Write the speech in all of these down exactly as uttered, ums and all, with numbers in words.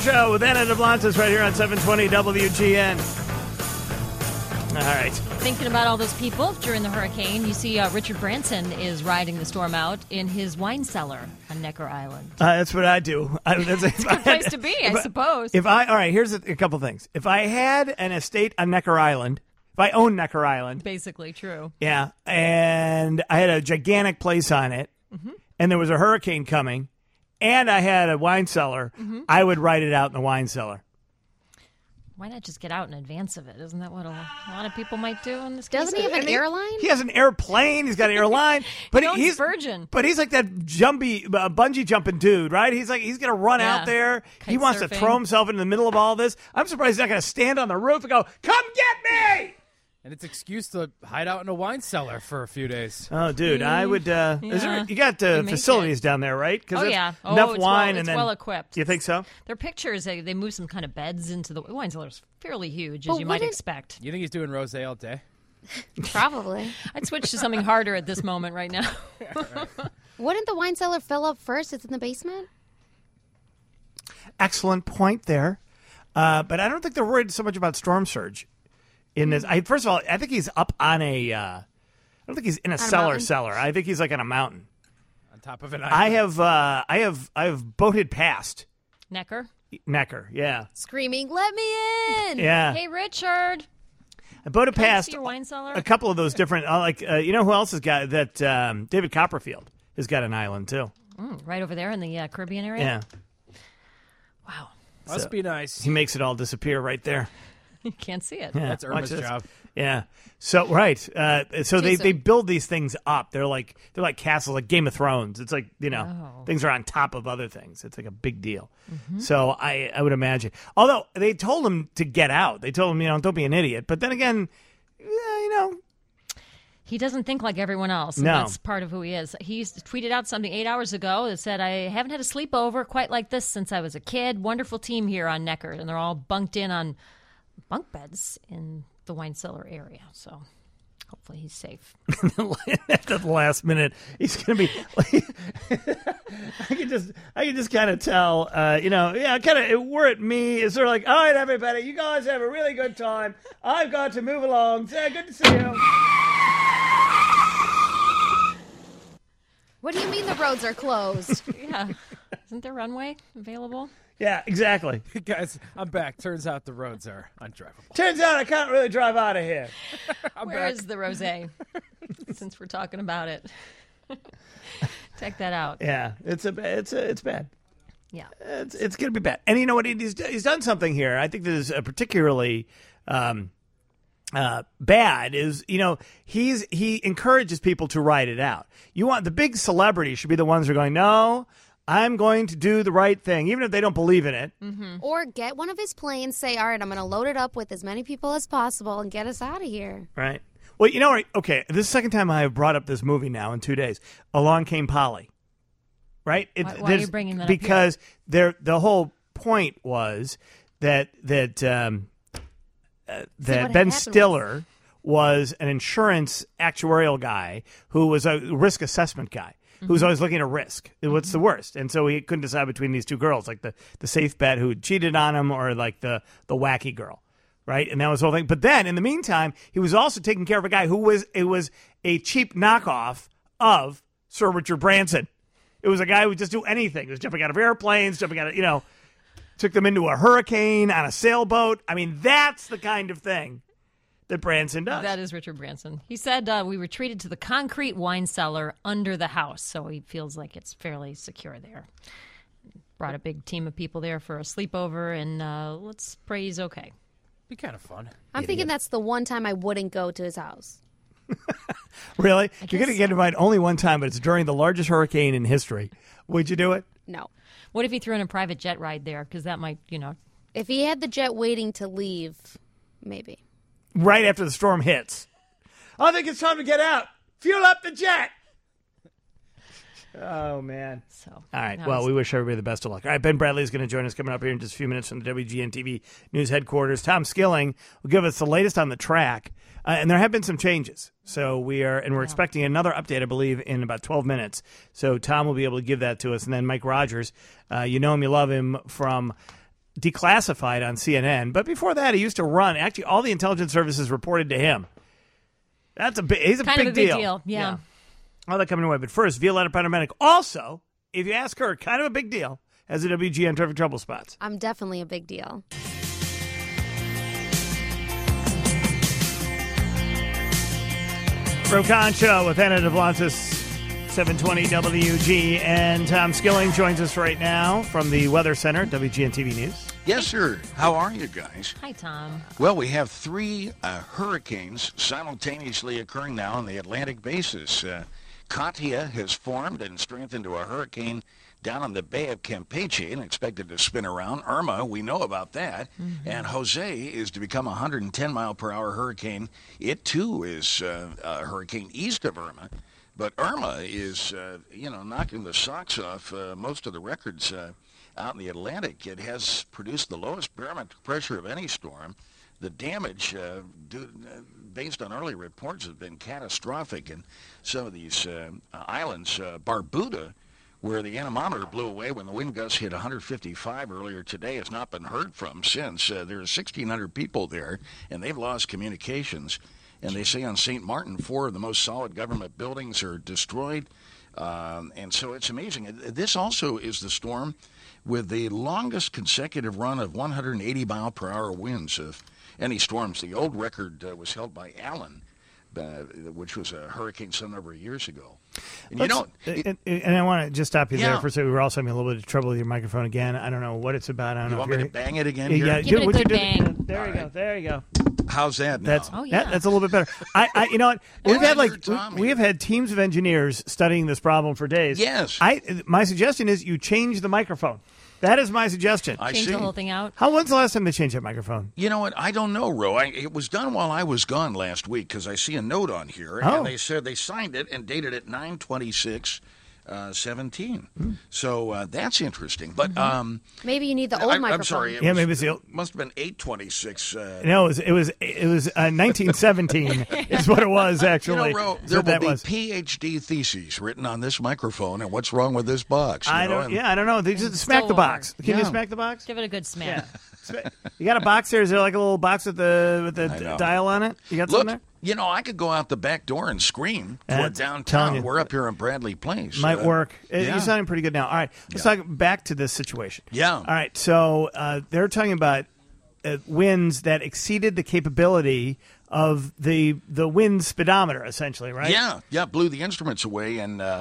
Show with Anna DeBlantis right here on seven twenty W G N. All right. Thinking about all those people during the hurricane, you see uh, Richard Branson is riding the storm out in his wine cellar on Necker Island. Uh, that's what I do. I, that's, it's a good place to be, I suppose. If I, all right, here's a, a couple things. If I had an estate on Necker Island, if I owned Necker Island. Basically true. Yeah, and I had a gigantic place on it, mm-hmm. and there was a hurricane coming, and I had a wine cellar, mm-hmm. I would write it out in the wine cellar. Why not just get out in advance of it? Isn't that what a, a lot of people might do in this Doesn't case? he have an he, airline? He has an airplane. He's got an airline. But he he's Virgin. But he's like that jumpy, uh, bungee jumping dude, right? He's like he's going to run yeah. out there. Kite he wants surfing. to throw himself into the middle of all this. I'm surprised he's not going to stand on the roof and go, "Come get me!" And it's an excuse to hide out in a wine cellar for a few days. Oh, dude, I would. Uh, yeah. is there, you got uh, facilities down there, right? Oh yeah, oh, enough it's wine well, and it's then well equipped. You think so? Their pictures, they, they move some kind of beds into the wine cellar. It's fairly huge, as But you might wouldn't- expect. You think he's doing rosé all day? Probably. I'd switch to something harder at this moment right now. Wouldn't the wine cellar fill up first? It's in the basement? Excellent point there, uh, but I don't think they're worried so much about storm surge. In this, I, first of all, I think he's up on a. Uh, I don't think he's in a On a cellar. mountain? cellar. I think he's like on a mountain. On top of an island. I have. Uh, I have. I have boated past Necker. Necker. Yeah. Screaming, let me in! Yeah. Hey, Richard. I boated Can I past see your wine cellar? a couple of those different. Uh, like uh, you know who else has got that? Um, David Copperfield has got an island too. Mm, right over there in the uh, Caribbean area? Yeah. Wow. Must So- be nice. He makes it all disappear right there. You can't see it. Yeah, That's watch Irma's this. job. Yeah. So right. Uh, so they, Jason. they build these things up. They're like they're like castles, like Game of Thrones. It's like you know Oh. things are on top of other things. It's like a big deal. So I I would imagine. Although they told him to get out. They told him you know don't be an idiot. But then again, yeah, you know. He doesn't think like everyone else, and No. that's part of who he is. He's tweeted out something eight hours ago that said, I haven't had a sleepover quite like this since I was a kid. Wonderful team here on Necker, and they're all bunked in on bunk beds in the wine cellar area, so hopefully he's safe. At the last minute, he's going to be. Like, I can just, I can just kind of tell. Uh, you know, yeah, kind of. We're at me. It's sort of like, all right, everybody, you guys have a really good time. I've got to move along. Say, good to see you. What do you mean the roads are closed? Yeah. Isn't there runway available? Yeah, exactly. Guys, I'm back. Turns out the roads are undrivable. Turns out I can't really drive out of here. I'm Where back. is the rosé? Since we're talking about it. Check that out. Yeah, it's a, it's a, it's bad. Yeah. It's it's going to be bad. And you know what? He's he's done something here. I think this is a particularly um, uh, bad. Is you know he's he encourages people to write it out. You want the big celebrities should be the ones who are going, no, I'm going to do the right thing, even if they don't believe in it. Mm-hmm. Or get one of his planes, say, all right, I'm going to load it up with as many people as possible and get us out of here. Right. Well, you know what? Okay, this is the second time I have brought up this movie now in two days. Along Came Polly. Right? It, Why- why are there's- you bringing that up here? Because there, the whole point was that that um, uh, that what Ben happened Stiller was an insurance actuarial guy who was a risk assessment guy. Who was always looking at risk? What's the worst? And so he couldn't decide between these two girls, like the, the safe bet who cheated on him, or like the the wacky girl, right? And that was the whole thing. But then, in the meantime, he was also taking care of a guy who was it was a cheap knockoff of Sir Richard Branson. It was a guy who would just do anything. He was jumping out of airplanes, jumping out of, you know, took them into a hurricane on a sailboat. I mean, that's the kind of thing that Branson does. That is Richard Branson. He said uh, we retreated to the concrete wine cellar under the house, so he feels like it's fairly secure there. Brought a big team of people there for a sleepover, and uh, let's pray he's okay. Be kind of fun. I'm thinking that's the one time I wouldn't go to his house. Really? You're going to guess get invited only one time, but it's during the largest hurricane in history. Would you do it? No. What if he threw in a private jet ride there? Because that might, you know. If he had the jet waiting to leave, maybe. Right after the storm hits. I think it's time to get out. Fuel up the jet. Oh, man. So, All right. that Well, was- we wish everybody the best of luck. All right. Ben Bradley is going to join us coming up here in just a few minutes from the W G N T V News headquarters. Tom Skilling will give us the latest on the track. Uh, and there have been some changes. So we are, and we're expecting another update, I believe, in about twelve minutes. So Tom will be able to give that to us. And then Mike Rogers, uh, you know him, you love him from declassified on C N N. But before that, he used to run. Actually, all the intelligence services reported to him. That's a big. He's a kind big of a big deal. deal. Yeah. yeah. All that coming away. But first, Violetta Paramedic. Also, if you ask her, kind of a big deal as a W G N Traffic Trouble Spots. I'm definitely a big deal. Ro Concho with Anna DeVlantis, seven twenty W G. And Tom Skilling joins us right now from the Weather Center, W G N T V News. Yes, sir. How are you guys? Hi, Tom. Well, we have three uh, hurricanes simultaneously occurring now on the Atlantic basis. Uh, Katia has formed and strengthened to a hurricane down in the Bay of Campeche and expected to spin around. Irma, we know about that. Mm-hmm. And Jose is to become a one hundred ten mile per hour hurricane. It, too, is uh, a hurricane east of Irma. But Irma is, uh, you know, knocking the socks off uh, most of the records uh, out in the Atlantic. It has produced the lowest barometric pressure of any storm. The damage, uh, due, uh, based on early reports, has been catastrophic in some of these uh, islands. Uh, Barbuda, where the anemometer blew away when the wind gusts hit one hundred fifty-five earlier today, has not been heard from since. Uh, there are sixteen hundred people there, and they've lost communications. And they say on Saint Martin, four of the most solid government buildings are destroyed. Um, and so it's amazing. This also is the storm with the longest consecutive run of one hundred eighty mile per hour winds of any storms. The old record uh, was held by Allen, uh, which was a hurricane some number of years ago. And Let's, you know, it, and, and I want to just stop you yeah. there for a second. We're also having a little bit of trouble with your microphone again. I don't know what it's about. I don't you know. want if me you're, to bang it again? Yeah, Here? yeah. Give it a Would you good do the- bang. There All you right. go. There you go. How's that now? That's Oh, that- yeah. that's a little bit better. I, I you know what? We've Yeah, had like you're Tom we, we here. have had teams of engineers studying this problem for days. Yes. I my suggestion is you change the microphone. That is my suggestion. I Change see. the whole thing out. How when's the last time they changed that microphone? You know what? I don't know, Ro. I, it was done while I was gone last week because I see a note on here, Oh. and they said they signed it and dated it nine twenty-six seventeen. So uh, that's interesting. But um, Maybe you need the old I, microphone. I'm sorry. It Yeah, was, maybe it's the old- it must have been eight twenty-six. Uh, No, it was it was it was uh, nineteen seventeen is what it was You actually. know, Ro, Is there what will that be was. PhD theses written on this microphone, and what's wrong with this box? you I know, don't. and- Yeah, I don't know. They just It's smack still the box. over. Can you Yeah. smack the box? Give it a good smack. You got a box there? Is there like a little box with the with the I know. dial on it? You got Look, something there? you know, I could go out the back door and scream Uh, toward telling downtown. you. We're up here in Bradley Place. Might Uh, work. Uh, yeah. You're sounding pretty good now. All right, let's Yeah. talk back to this situation. Yeah. All right, so uh, they're talking about uh, winds that exceeded the capability of the the wind speedometer, essentially, right? Yeah, yeah, blew the instruments away in uh,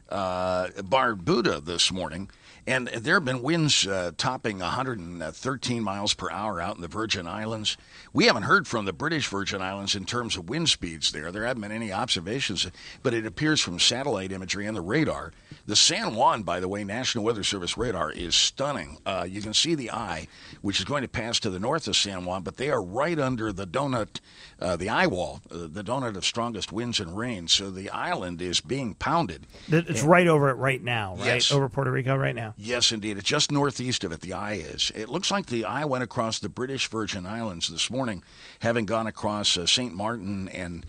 uh, Barbuda this morning. And there have been winds uh, topping one hundred thirteen miles per hour out in the Virgin Islands. We haven't heard from the British Virgin Islands in terms of wind speeds there. There haven't been any observations, but it appears from satellite imagery and the radar. The San Juan, by the way, National Weather Service radar is stunning. Uh, you can see the eye, which is going to pass to the north of San Juan, but they are right under the donut, uh, the eye wall, uh, the donut of strongest winds and rain. So the island is being pounded. Th- It's right over it right now, right? Yes. Over Puerto Rico right now. Yes, indeed. It's just northeast of it, the eye is. It looks like the eye went across the British Virgin Islands this morning, having gone across uh, Saint Martin and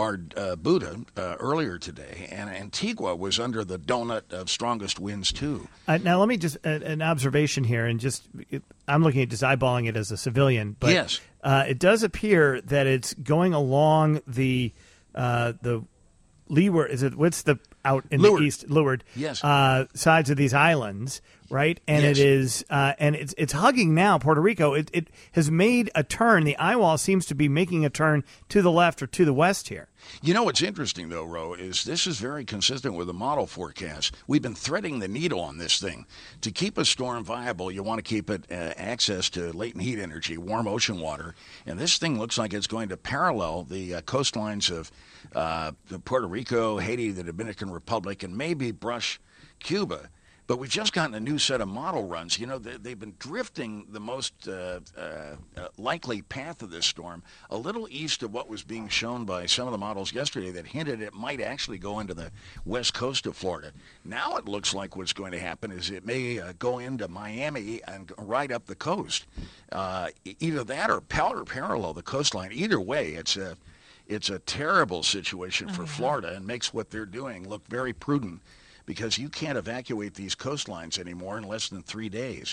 Barbuda uh, earlier today. And Antigua was under the donut of strongest winds, too. Uh, now, let me just uh, an observation here, and just it, I'm looking at just eyeballing it as a civilian, but Yes. uh, it does appear that it's going along the uh, the leeward. Is it what's the out in Leeward. the east leeward? Yes. uh, sides of these islands, right? And Yes. it is uh, and it's it's hugging now Puerto Rico. It it has made a turn. The eye wall seems to be making a turn to the left or to the west here. You know what's interesting, though, Ro, is this is very consistent with the model forecast. We've been threading the needle on this thing. To keep a storm viable, you want to keep it uh, access to latent heat energy, warm ocean water. And this thing looks like it's going to parallel the uh, coastlines of uh, Puerto Rico, Haiti, the Dominican Republic, and maybe brush Cuba. But we've just gotten a new set of model runs. You know, they, they've been drifting the most uh, uh, uh, likely path of this storm a little east of what was being shown by some of the models yesterday that hinted it might actually go into the west coast of Florida. Now it looks like what's going to happen is it may uh, go into Miami and right up the coast. Uh, either that or par- parallel the coastline. Either way, it's a, it's a terrible situation for Florida and makes what they're doing look very prudent, because you can't evacuate these coastlines anymore in less than three days.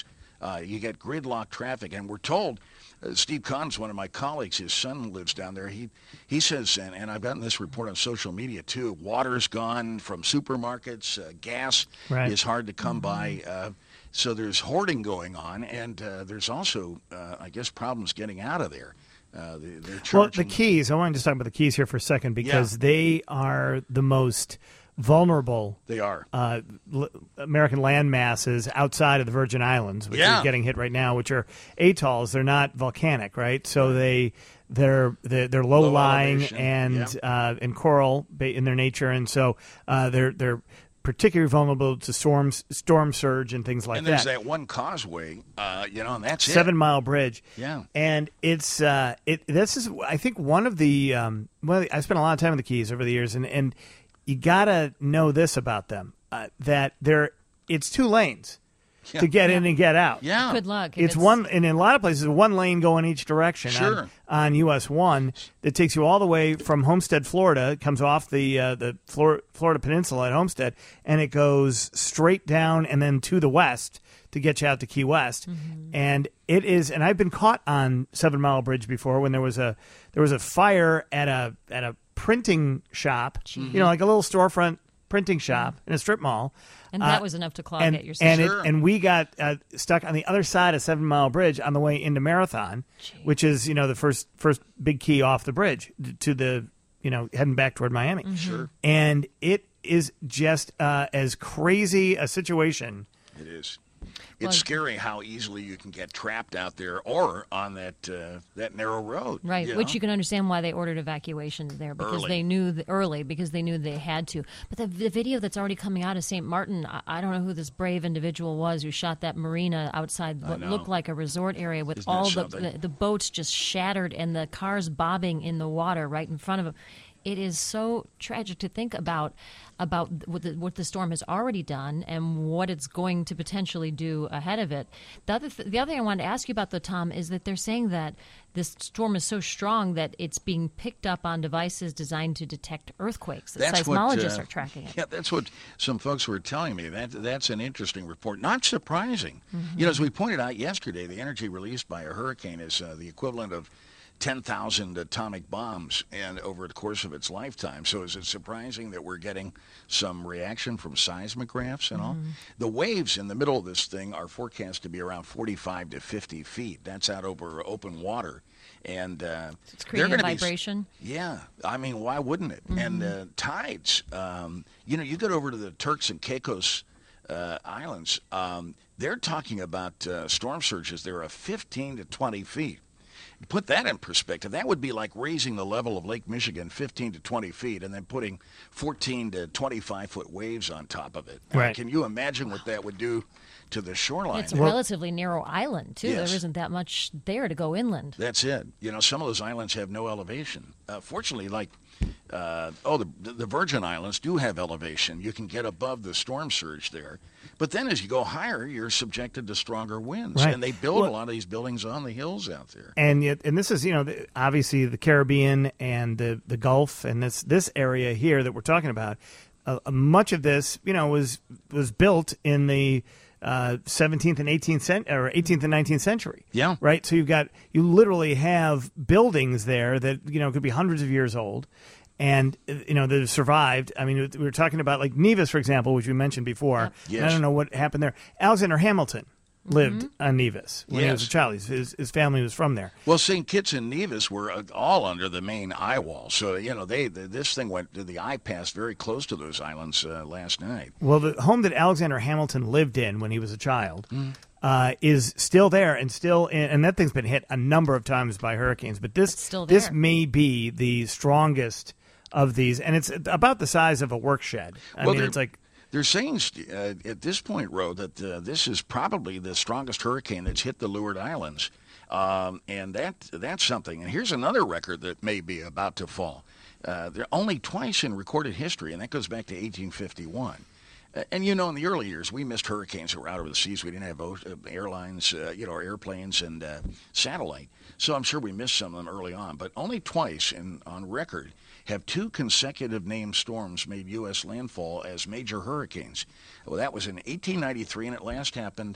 Uh, you get gridlock traffic, and we're told, uh, Steve Collins, one of my colleagues, his son lives down there. He he says, and, and I've gotten this report on social media too, water's gone from supermarkets, uh, gas Right. is hard to come by. Uh, so there's hoarding going on, and uh, there's also, uh, I guess, problems getting out of there. Uh, they, they're Well, the charging. keys. I want to just talk about the keys here for a second because Yeah. they are the most vulnerable They are. uh, l- American land masses outside of the Virgin Islands, which Yeah. are getting hit right now, which are atolls. They're not volcanic, right? So they they're they're, they're low, Low lying elevation, and yeah. uh, and coral ba- in their nature, and so uh, they're they're particularly vulnerable to storms, storm surge, and things like and there's that. that one causeway, uh, you know, and that's Seven it. Mile Bridge. Yeah. and it's uh, it. This is, I think, one of the. Um, one of the I spent a lot of time with the Keys over the years, and, and you gotta know this about them: uh, that they're it's two lanes Yeah. to get in and get out. Yeah. Good luck. if It's one, and in a lot of places, one lane going each direction Sure. on, on U S one that takes you all the way from Homestead, Florida. It comes off the uh, the Flor- Florida Peninsula at Homestead, and it goes straight down and then to the west to get you out to Key West. And it is, and I've been caught on Seven Mile Bridge before when there was a there was a fire at a at a printing shop, you know, like a little storefront printing shop in a strip mall. And that Uh, was enough to clog and, at your and, system. it, and we got uh, stuck on the other side of Seven Mile Bridge on the way into Marathon, which is, you know, the first first big key off the bridge to the, you know, heading back toward Miami. Sure. And it is just uh, as crazy a situation. It is. Well, It's scary how easily you can get trapped out there or on that uh, that narrow road. Right, you which know? you can understand why they ordered evacuations there because Early. they knew th- early because they knew they had to. But the, the video that's already coming out of Saint Martin, I, I don't know who this brave individual was who shot that marina outside what know. looked like a resort area with Isn't that all the, something? the the boats just shattered and the cars bobbing in the water right in front of him. It is so tragic to think about about what the, what the storm has already done and what it's going to potentially do ahead of it. The other th- the other thing I wanted to ask you about, though, Tom, is that they're saying that this storm is so strong that it's being picked up on devices designed to detect earthquakes. That seismologists uh, are tracking it. Yeah, that's what some folks were telling me. That that's an interesting report. Not surprising. Mm-hmm. You know, as we pointed out yesterday, the energy released by a hurricane is uh, the equivalent of ten thousand atomic bombs and over the course of its lifetime. So is it surprising that we're getting some reaction from seismographs and all? The waves in the middle of this thing are forecast to be around forty-five to fifty feet. That's out over open water. And uh, It's they're creating a gonna be- vibration. yeah, I mean, why wouldn't it? And uh, tides, um, you know, you get over to the Turks and Caicos uh, Islands, um, they're talking about uh, storm surges there of fifteen to twenty feet. Put that in perspective. That would be like raising the level of Lake Michigan fifteen to twenty feet and then putting fourteen to twenty-five foot waves on top of it. Uh, Right. can you imagine what that would do to the shoreline? It's a relatively narrow island, too. Yes. There isn't that much there to go inland. That's it. You know, some of those islands have no elevation. Uh, fortunately, like, uh, oh, the, the Virgin Islands do have elevation. You can get above the storm surge there. But then as you go higher, you're subjected to stronger winds. Right. And they build Well- a lot of these buildings on the hills out there. And yet, and this is, you know, the, obviously the Caribbean and the, the Gulf and this this area here that we're talking about. Uh, much of this, you know, was was built in the uh, seventeenth and eighteenth cent- or eighteenth and nineteenth century. Yeah. Right. So you've got you literally have buildings there that, you know, could be hundreds of years old, and uh, you know that have survived. I mean, we were talking about like Nevis, for example, which we mentioned before. Yep. And Yes. I don't know what happened there. Alexander Hamilton lived on Nevis when he was a Yes. child. His, his his family was from there. Well, Saint Kitts and Nevis were uh, all under the main eye wall. So, you know, they the, this thing went, the eye passed very close to those islands uh, last night. Well, the home that Alexander Hamilton lived in when he was a child uh, is still there and still, in, and that thing's been hit a number of times by hurricanes. But this, It's still this there. may be the strongest of these, and it's about the size of a work shed. I Well, mean, they're- it's like They're saying uh, at this point, Ro, that uh, this is probably the strongest hurricane that's hit the Leeward Islands. Um, and that that's something. And here's another record that may be about to fall. Uh, there are only twice in recorded history, and that goes back to eighteen fifty-one. Uh, and, you know, in the early years, we missed hurricanes that were out over the seas. We didn't have o- uh, airlines, uh, you know, airplanes and uh, satellite. So I'm sure we missed some of them early on. But only twice in, on record have two consecutive named storms made U S landfall as major hurricanes. Well, that was in eighteen ninety-three, and it last happened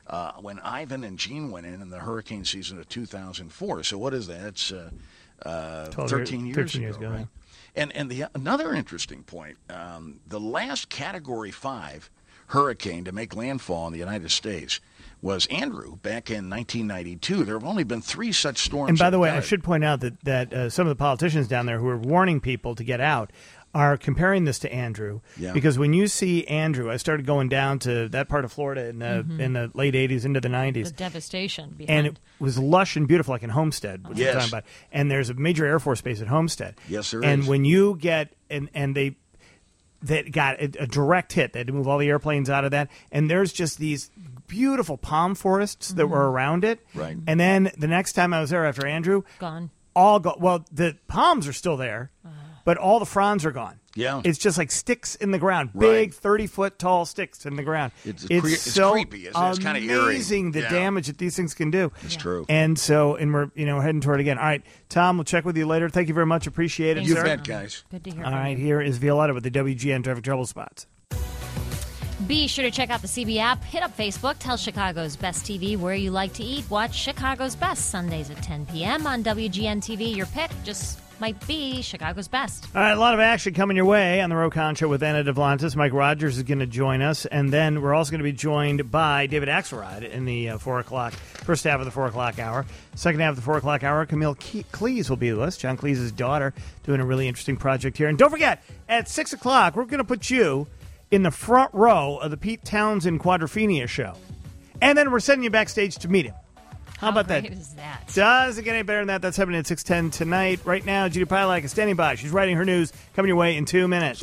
uh, when Ivan and Gene went in in the hurricane season of two thousand four. So what is that? It's uh, uh, thirteen years, thirteen ago, years ago, right? yeah. And and the another interesting point, um, the last Category five hurricane to make landfall in the United States was Andrew back in nineteen ninety-two. There have only been three such storms. And by that the way, done I it. should point out that, that uh, some of the politicians down there who are warning people to get out are comparing this to Andrew. Yeah. Because when you see Andrew, I started going down to that part of Florida in the, Mm-hmm. in the late eighties into the The nineties. devastation behind. And it was lush and beautiful, like in Homestead, which Yes. we're talking about. And there's a major Air Force base at Homestead. Yes, there and is. when you get and and they that got a, a direct hit, they had to move all the airplanes out of that. And there's just these beautiful palm forests that were around it. Right. And then the next time I was there after Andrew, Gone. all go well. The palms are still there, but all the fronds are gone. Yeah. It's just like sticks in the ground, Right. big thirty foot tall sticks in the ground. It's it's cre- it's so creepy, isn't it? It's kinda eerie. amazing the Yeah. damage that these things can do. It's true. And so, and we're you know we're heading toward it again. All right, Tom, we'll check with you later. Thank you very much. Appreciate it, Thanks, You sir. bet, guys. Good to hear. All from right, you. here is Violetta with the W G N traffic trouble spots. Be sure to check out the C B app, hit up Facebook, tell Chicago's Best T V where you like to eat. Watch Chicago's Best Sundays at ten p.m. on W G N T V. Your pick just might be Chicago's Best. All right, a lot of action coming your way on the Rokon Show with Anna Devlantis. Mike Rogers is going to join us, and then we're also going to be joined by David Axelrod in the uh, four o'clock, first half of the four o'clock hour. Second half of the four o'clock hour, Camille Ke- Cleese will be with us, John Cleese's daughter, doing a really interesting project here. And don't forget, at six o'clock, we're going to put you in the front row of the Pete Townsend Quadrophenia show. And then we're sending you backstage to meet him. How, about that? great is that? Does it get any better than that? That's happening at six ten tonight. Right now, Judy Pilak is standing by. She's writing her news. Coming your way in two minutes.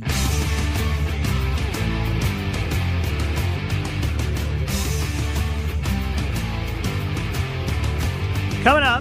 Coming up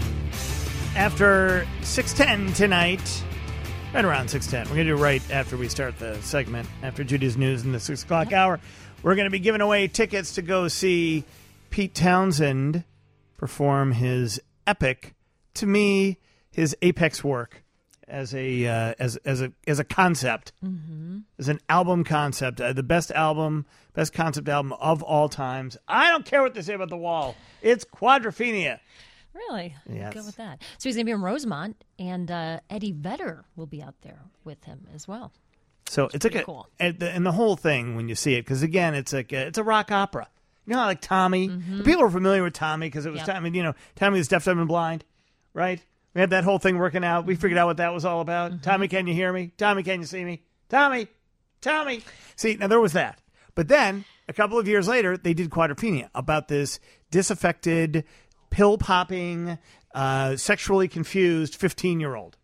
after six ten tonight, right around six ten. We're going to do it right after we start the segment, after Judy's news in the six o'clock hour. We're going to be giving away tickets to go see Pete Townsend perform his epic, to me, his apex work as a uh, as as a as a concept, mm-hmm. as an album concept, uh, the best album, best concept album of all times. I don't care what they say about The Wall. It's Quadrophenia. Really? Yes. Go with that. So he's going to be in Rosemont, and uh, Eddie Vedder will be out there with him as well. So it's like pretty a, cool. and the, and the whole thing when you see it, because again, it's like a, it's a rock opera. You know, how like Tommy. Mm-hmm. People are familiar with Tommy because it was Yep. Tommy. You know, Tommy was deaf, dumb, and blind, right? We had that whole thing working out. We figured out what that was all about. Mm-hmm. Tommy, can you hear me? Tommy, can you see me? Tommy, Tommy. See, now there was that. But then a couple of years later, they did Quadrophenia about this disaffected, pill popping, uh, sexually confused fifteen year old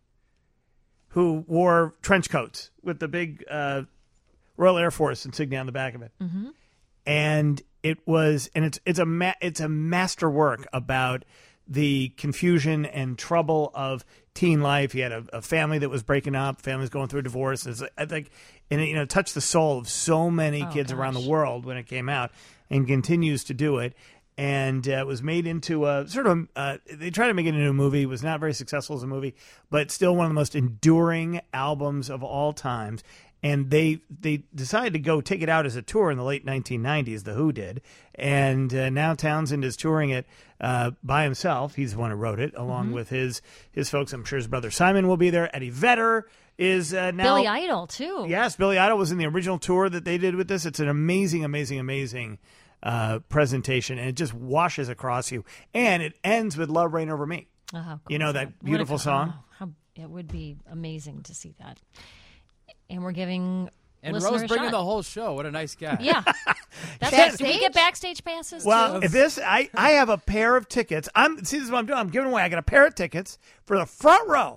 who wore trench coats with the big uh, Royal Air Force insignia on the back of it. Mm-hmm. And it was, and it's it's a ma- it's a masterwork about the confusion and trouble of teen life. He had a, a family that was breaking up, families going through a divorce. It's, I think, and it, you know, touched the soul of so many Oh, kids around gosh. the world when it came out, and continues to do it. And uh, it was made into a sort of, uh, they tried to make it into a movie. It was not very successful as a movie, but still one of the most enduring albums of all times. And they they decided to go take it out as a tour in the late nineteen nineties, The Who did. And uh, now Townsend is touring it uh, by himself. He's the one who wrote it, along Mm-hmm. with his his folks. I'm sure his brother Simon will be there. Eddie Vedder is uh, now... Billy Idol, too. Yes, Billy Idol was in the original tour that they did with this. It's an amazing, amazing, amazing uh, presentation, and it just washes across you. And it ends with Love Reign Over Me. Oh, how cool You know is that What a beautiful co- song? oh, how, it would be amazing to see that. And we're giving And listener Rose a bringing shot. the whole show. What a nice guy. Yeah. That's Backstage? Do we get backstage passes, Well, too? if this, I, I have a pair of tickets. I'm see, this is what I'm doing. I'm giving away. I got a pair of tickets for the front row,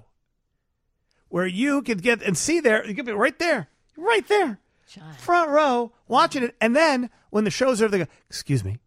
where you could get and see there. You could be right there, right there, John. front row, watching it. And then when the show's over, they go, "Excuse me,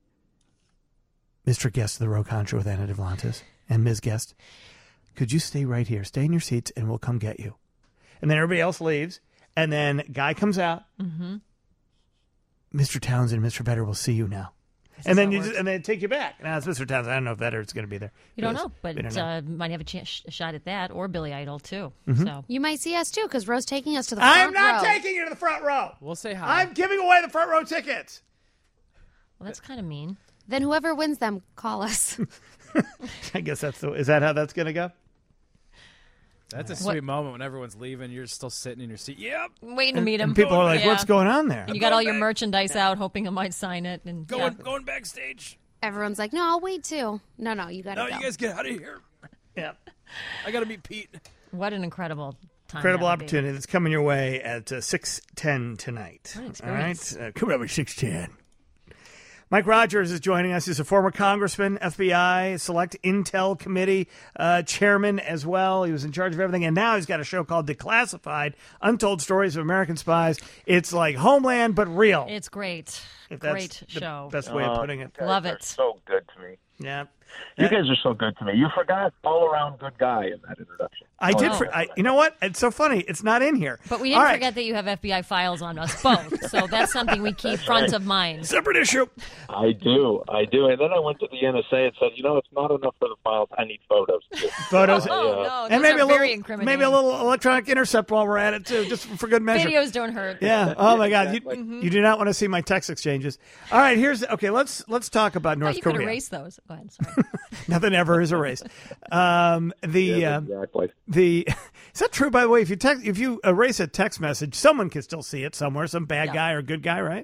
Mister Guest of the Rokon Show with Anna Devlantis and Miz Guest, could you stay right here? Stay in your seats, and we'll come get you." And then everybody else leaves, and then guy comes out. Mm-hmm. Mister Townsend, Mister Vedder will see you now. And then how it you works. just, and then take you back. Now it's Mister Townsend. I don't know if Vedder's going to be there. You don't Who knows? know, but We don't know. uh, might have a, chance, a shot at that, or Billy Idol, too. Mm-hmm. So You might see us too, because Rose taking us to the front I'm not row. taking you to the front row. We'll say hi. I'm giving away the front row tickets. Well, that's kind of mean. Then whoever wins them, call us. I guess that's the. Is that how that's going to go? That's a sweet moment when everyone's leaving. You're still sitting in your seat. Yep. Waiting to meet him. And people are like, Yeah. "What's going on there?" And you got all your merchandise out, hoping he might sign it. And Going yeah. going backstage. Everyone's like, no, I'll wait too. No, no, you got to No, go. you guys get out of here. Yeah. I got to meet Pete. What an incredible time. Incredible that would be. opportunity that's coming your way at uh, six ten tonight. What an All right, experience. uh, come over six ten. Mike Rogers is joining us. He's a former congressman, F B I Select Intel Committee uh, chairman as well. He was in charge of everything, and now he's got a show called Declassified: Untold Stories of American Spies. It's like Homeland, but real. It's great. if that's Great the show. best way of putting it. You guys Love are it. So good to me. Yeah. You guys are so good to me. You forgot all around good guy in that introduction. I Oh, did. no. For, I, you know what? It's so funny. It's not in here. But we All didn't right. forget that you have F B I files on us both. So that's something we keep front of mind. Separate issue. I do, I do. And then I went to the N S A and said, you know, it's not enough for the files. I need photos too. Photos. I, Oh, uh, no. and those maybe are a very little, incriminating. maybe a little electronic intercept while we're at it too, just for good measure. Videos don't hurt. Yeah. Oh my God. You, Exactly. you do not want to see my text exchanges. All right. Here's okay. Let's let's talk about Oh, North you could Korea. erase those. Go ahead. Sorry. Nothing ever is erased. Um, the yeah, uh, exactly. the is that true? By the way, if you text, if you erase a text message, someone can still see it somewhere. Some bad Yeah. guy or good guy, right?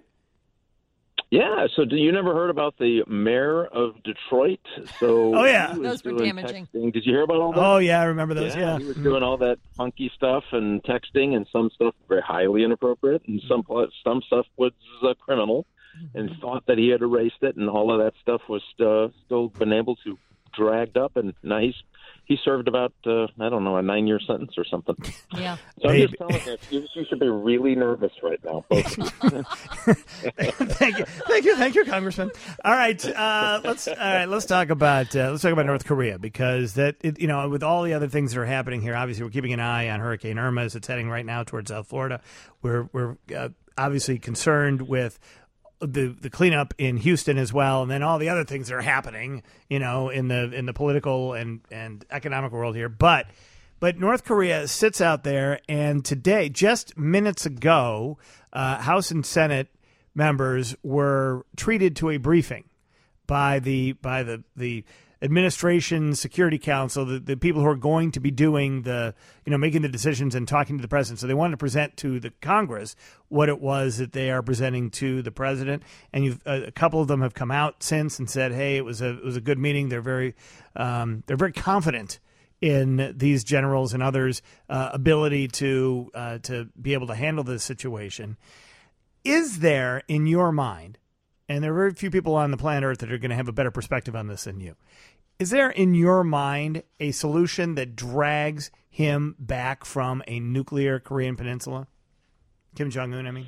Yeah. So, do you never heard about the mayor of Detroit? So, Oh, yeah. he was Those were doing damaging. texting. Did you hear about all that? Oh yeah, I remember those. Yeah. he was doing all that funky stuff and texting, and some stuff very highly inappropriate, and some pl- some stuff was uh, criminal, and thought that he had erased it, and all of that stuff was uh, still been able to dragged up, and now he's he served about uh, I don't know a nine year sentence or something. Yeah. So I'm just Baby. telling you, you, you should be really nervous right now, folks. thank you, thank you, thank you, Congressman. All right, uh, let's all right, let's talk about uh, let's talk about North Korea, because that it, you know, with all the other things that are happening here, obviously we're keeping an eye on Hurricane Irma as it's heading right now towards South Florida. We're we're uh, obviously concerned with the the cleanup in Houston as well, and then all the other things that are happening, you know, in the in the political and and economic world here, but. But North Korea sits out there, and today, just minutes ago, uh, House and Senate members were treated to a briefing by the by the the administration, Security Council, the, the people who are going to be doing the, you know, making the decisions and talking to the president. So they wanted to present to the Congress what it was that they are presenting to the president. And you've, a couple of them have come out since and said, "Hey, it was a it was a good meeting." They're very um, they're very confident in these generals and others' uh, ability to uh, to be able to handle this situation. Is there, in your mind, and there are very few people on the planet Earth that are going to have a better perspective on this than you, is there, in your mind, a solution that drags him back from a nuclear Korean peninsula? Kim Jong-un, I mean?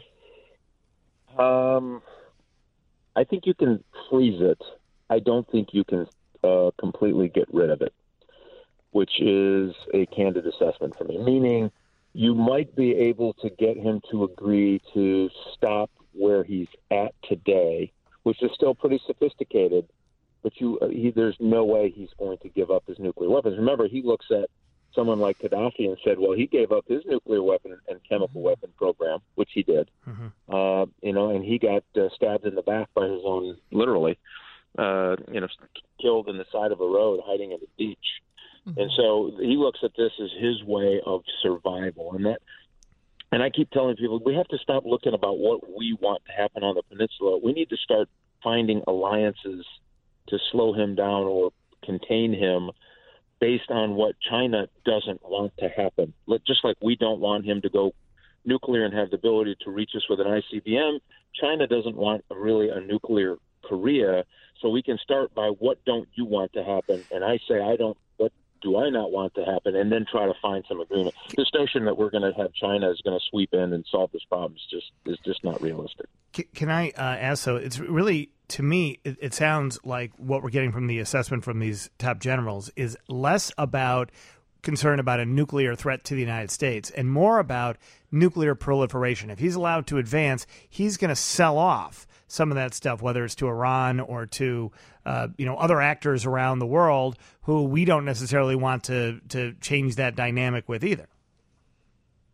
Um, I think you can freeze it. I don't think you can uh, completely get rid of it, which is a candid assessment for me, meaning you might be able to get him to agree to stop where he's at today, which is still pretty sophisticated, but you uh, he, there's no way he's going to give up his nuclear weapons. Remember, he looks at someone like Gaddafi and said, well, he gave up his nuclear weapon and chemical weapon program, which he did, Mm-hmm. uh, you know, and he got uh, stabbed in the back by his own, literally, uh, you know, killed in the side of a road hiding in a ditch. And so he looks at this as his way of survival. And that, and I keep telling people, we have to stop looking about what we want to happen on the peninsula. We need to start finding alliances to slow him down or contain him based on what China doesn't want to happen. Just like we don't want him to go nuclear and have the ability to reach us with an I C B M, China doesn't want really a nuclear Korea. So we can start by what don't you want to happen? And I say, I don't, what do I not want to happen? And then try to find some agreement. This notion that we're going to have China is going to sweep in and solve this problem is just, is just not realistic. Can, can I uh, ask, so it's really, to me, it, it sounds like what we're getting from the assessment from these top generals is less about concern about a nuclear threat to the United States and more about nuclear proliferation. If he's allowed to advance, he's going to sell off some of that stuff, whether it's to Iran or to uh, you know other actors around the world who we don't necessarily want to to change that dynamic with either.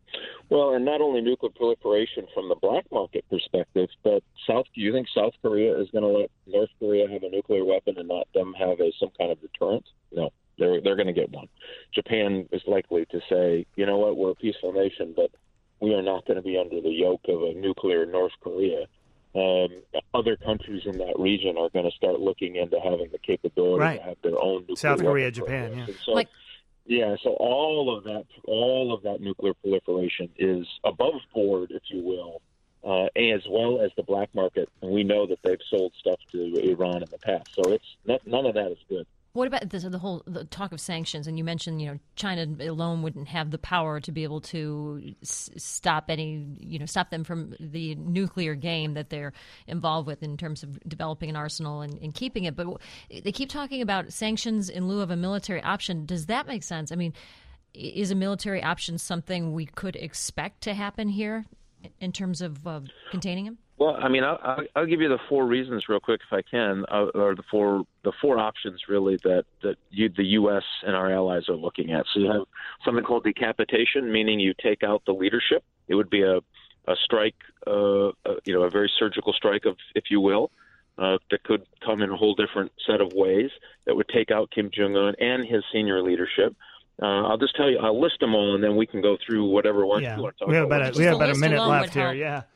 Well, and not only nuclear proliferation from the black market perspective, but South. Do you think South Korea is going to let North Korea have a nuclear weapon and not them have a some kind of deterrent? No, they're they're going to get one. Japan is likely to say, you know what, we're a peaceful nation, but we are not going to be under the yoke of a nuclear North Korea. Um, other countries in that region are going to start looking into having the capability right. to have their own nuclear South Korea, weapon Japan, programs. yeah. And so, like, yeah, so all of that, all of that nuclear proliferation is above board, if you will, uh, as well as the black market. And we know that they've sold stuff to Iran in the past, so it's not, none of that is good. What about the, the whole the talk of sanctions? And you mentioned, you know, China alone wouldn't have the power to be able to s- stop any, you know, stop them from the nuclear game that they're involved with in terms of developing an arsenal and, and keeping it. But they keep talking about sanctions in lieu of a military option. Does that make sense? I mean, is a military option something we could expect to happen here in terms of uh, containing him? Well, I mean, I'll, I'll give you the four reasons real quick if I can, uh, or the four the four options really that that you, the U S and our allies are looking at. So you have something called decapitation, meaning you take out the leadership. It would be a a strike, uh, a, you know, a very surgical strike, of, if you will, uh, that could come in a whole different set of ways that would take out Kim Jong Un and his senior leadership. Uh, I'll just tell you, I'll list them all, and then we can go through whatever one Yeah. you want to talk We have about. about a, we have about a list minute alone left would here. help. Yeah.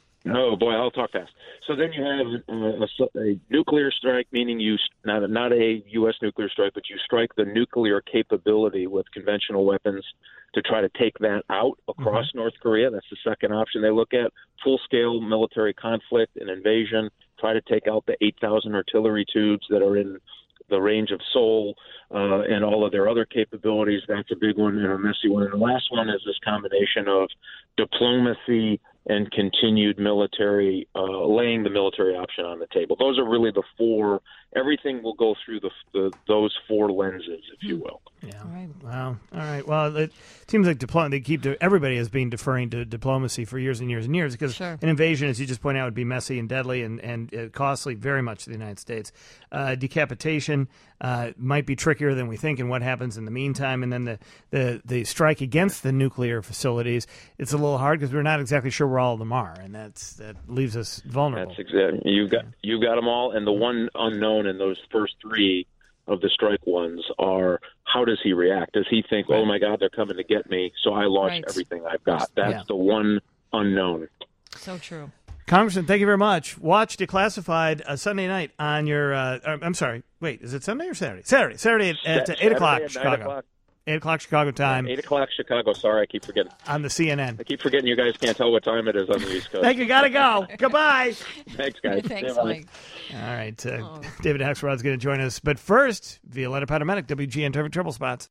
Oh boy, I'll talk fast. So then you have uh, a, a nuclear strike, meaning you not a, not a U S nuclear strike, but you strike the nuclear capability with conventional weapons to try to take that out across mm-hmm. North Korea. That's the second option they look at: full-scale military conflict and invasion. Try to take out the eight thousand artillery tubes that are in the range of Seoul uh, and all of their other capabilities. That's a big one and a messy one. And the last one is this combination of diplomacy and continued military, uh, laying the military option on the table. Those are really the four. Everything will go through the, the those four lenses, if you will. Yeah. All right. Wow. All right. Well, it seems like diplomacy. They keep de- everybody has been deferring to diplomacy for years and years and years because sure. an invasion, as you just pointed out, would be messy and deadly and and uh, costly very much to the United States. Uh, decapitation uh, might be trickier than we think, and what happens in the meantime, and then the the the strike against the nuclear facilities. It's a little hard because we're not exactly sure where all of them are, and that's that leaves us vulnerable. That's exactly you got you got them all, and the one unknown in those first three of the strike ones are how does he react? Does he think, right. oh my God, they're coming to get me, so I launch right. everything I've got? That's yeah. the one unknown. So true. Congressman, thank you very much. Watch Declassified uh, Sunday night on your. Uh, I'm sorry. Wait, is it Sunday or Saturday? Saturday. Saturday at, at uh, eight o'clock at Chicago. O'clock. Eight o'clock Chicago time. Yeah, Eight o'clock Chicago. Sorry, I keep forgetting. On the C N N. I keep forgetting you guys can't tell what time it is on the East Coast. Thank you. Gotta go. Goodbye. Thanks, guys. Thanks, yeah, Mike. All right. Uh, oh. David Axelrod's going to join us, but first, Violetta Paramedic, W G N Traffic Triple Spots.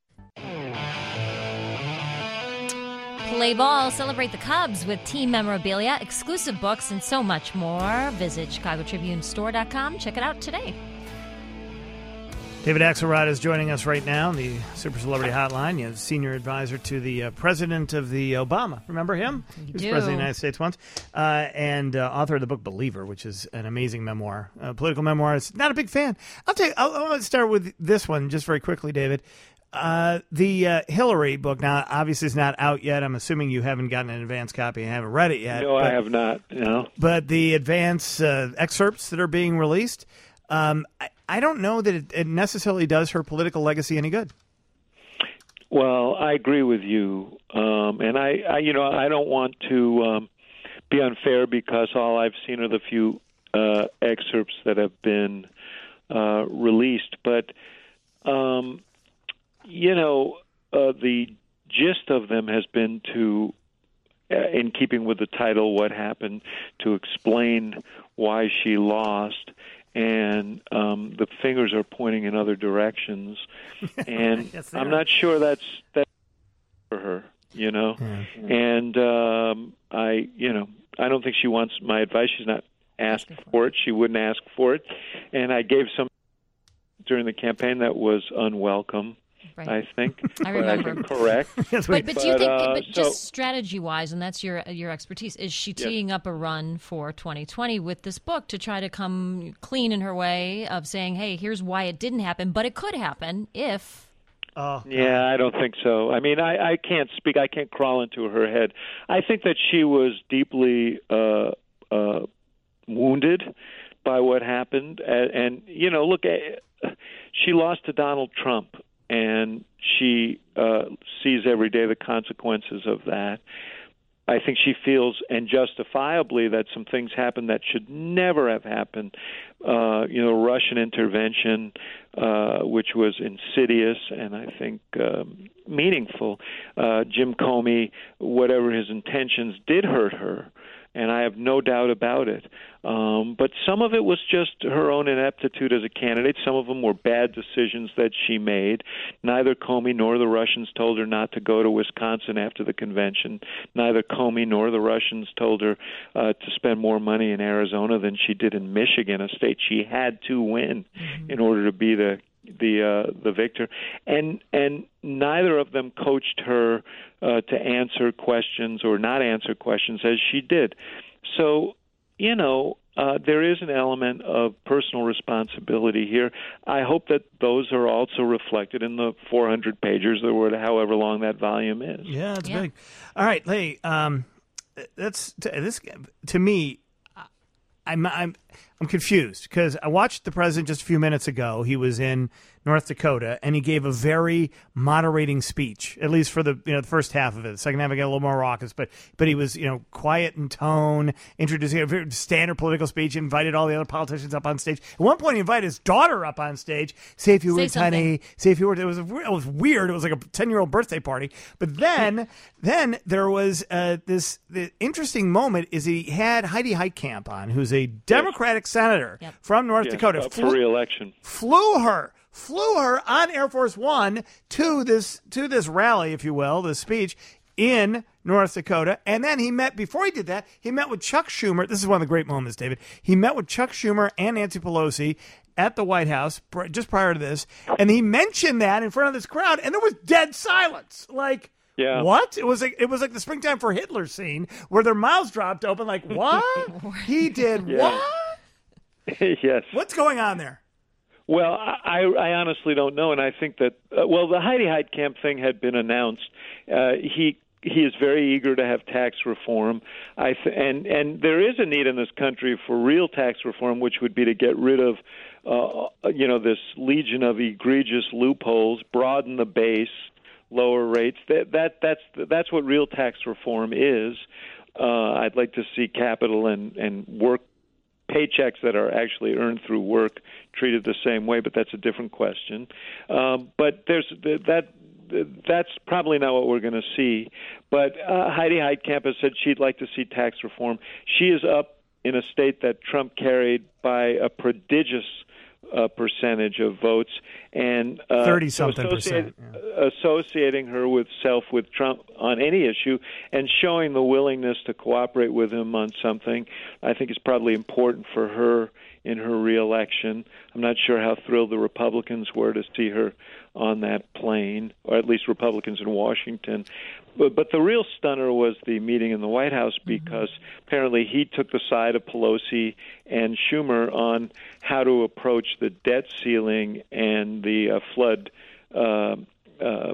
Play ball, celebrate the Cubs with team memorabilia, exclusive books, and so much more. Visit Chicago Tribune Store dot com. Check it out today. David Axelrod is joining us right now on the Super Celebrity Hotline. He's senior advisor to the uh, president of the Obama. Remember him? You he was do. president of the United States once. Uh, and uh, author of the book Believer, which is an amazing memoir, uh, political memoir. It's not a big fan. I'll tell you, I'll, I'll start with this one just very quickly, David. Uh, the uh, Hillary book, now, obviously is not out yet. I'm assuming you haven't gotten an advance copy and haven't read it yet. No, but, I have not. No. But the advance uh, excerpts that are being released, um, I, I don't know that it, it necessarily does her political legacy any good. Well, I agree with you, um, and I, I, you know, I don't want to um, be unfair because all I've seen are the few uh, excerpts that have been uh, released. But um, you know, uh, the gist of them has been to, uh, in keeping with the title, "What Happened," to explain why she lost. And um, the fingers are pointing in other directions, and yes, I'm are. not sure that's that's for her, you know. Yeah. And um, I, you know, I don't think she wants my advice. She's not asked for it. She wouldn't ask for it. And I gave some during the campaign that was unwelcome. Right. I think. I remember. I think correct. Yes, but, but do you But, think, uh, but so- just strategy-wise, and that's your your expertise, is she Yes. teeing up a run for twenty twenty with this book to try to come clean in her way of saying, hey, here's why it didn't happen, but it could happen if... Oh, yeah, I don't think so. I mean, I, I can't speak. I can't crawl into her head. I think that she was deeply uh, uh, wounded by what happened. And, and you know, look, she lost to Donald Trump, and she uh, sees every day the consequences of that. I think she feels, and justifiably, that some things happened that should never have happened. Uh, you know, Russian intervention, uh, which was insidious and I think um, meaningful. Uh, Jim Comey, whatever his intentions, did hurt her, and I have no doubt about it. Um, but some of it was just her own ineptitude as a candidate. Some of them were bad decisions that she made. Neither Comey nor the Russians told her not to go to Wisconsin after the convention. Neither Comey nor the Russians told her uh, to spend more money in Arizona than she did in Michigan, a state she had to win mm-hmm. in order to be the the uh, the victor. And and neither of them coached her uh, to answer questions or not answer questions as she did. So, you know, uh, there is an element of personal responsibility here. I hope that those are also reflected in the four hundred pages or however long that volume is. Yeah, it's yeah. big. All right, hey, um, that's this to me. I'm I'm I'm confused because I watched the president just a few minutes ago. He was in North Dakota and he gave a very moderating speech, at least for the you know the first half of it. The second half, I got a little more raucous, but but he was you know quiet in tone, introducing a very standard political speech. He invited all the other politicians up on stage. At one point, he invited his daughter up on stage. Say if you were tiny. Say if you were. It was a, it was weird. It was like a ten year old birthday party. But then then there was uh, this the interesting moment. Is he had Heidi Heitkamp on, who's a Democratic yes. senator yep. from North yes, Dakota. Up for re-election. Flew her. Flew her on Air Force One to this to this rally, if you will, this speech in North Dakota. And then he met, before he did that, he met with Chuck Schumer. This is one of the great moments, David. He met with Chuck Schumer and Nancy Pelosi at the White House just prior to this. And he mentioned that in front of this crowd, and there was dead silence. Like, yeah. What? It was like it was like the Springtime for Hitler scene where their mouths dropped open like, what? He did yeah. what? Yes. What's going on there? Well, I, I honestly don't know, and I think that uh, well, the Heidi Heitkamp thing had been announced. Uh, he he is very eager to have tax reform. I th- and and there is a need in this country for real tax reform, which would be to get rid of uh, you know this legion of egregious loopholes, broaden the base, lower rates. That that that's that's what real tax reform is. Uh, I'd like to see capital and and work. Paychecks that are actually earned through work treated the same way, but that's a different question. Um, but there's that. That's probably not what we're going to see. But uh, Heidi Heitkamp has said she'd like to see tax reform. She is up in a state that Trump carried by a prodigious uh, percentage of votes, and thirty uh, something so percent, yeah. associating her with self with Trump on any issue and showing the willingness to cooperate with him on something, I think is probably important for her in her reelection. I'm not sure how thrilled the Republicans were to see her on that plane, or at least Republicans in Washington. But, but the real stunner was the meeting in the White House, because apparently he took the side of Pelosi and Schumer on how to approach the debt ceiling and the uh, flood, uh, uh,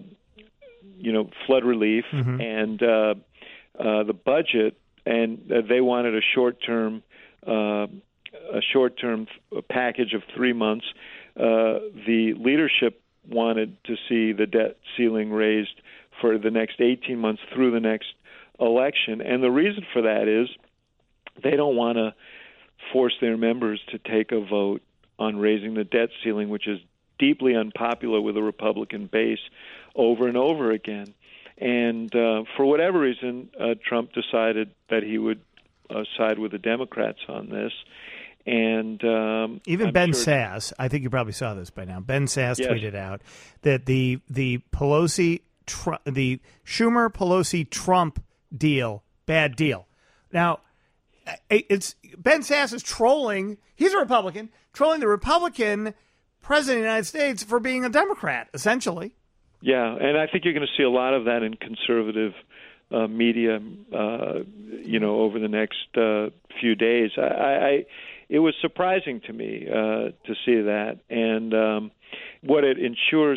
you know, flood relief mm-hmm. and uh, uh, the budget, and uh, they wanted a short-term, uh, a short-term package of three months. Uh, the leadership wanted to see the debt ceiling raised for the next eighteen months through the next election. And the reason for that is they don't want to force their members to take a vote on raising the debt ceiling, which is deeply unpopular with the Republican base, over and over again. And uh, for whatever reason, uh, Trump decided that he would uh, side with the Democrats on this. And um, even I'm Ben sure Sass, I think you probably saw this by now. Ben Sass yes. tweeted out that the the Pelosi, Tr- the Schumer Pelosi Trump deal, bad deal. Now, it's Ben Sass is trolling. He's a Republican, trolling the Republican president of the United States for being a Democrat, essentially. Yeah, and I think you're going to see a lot of that in conservative uh, media, uh, you know, over the next uh, few days. I. I It was surprising to me uh, to see that, and um, what it ensures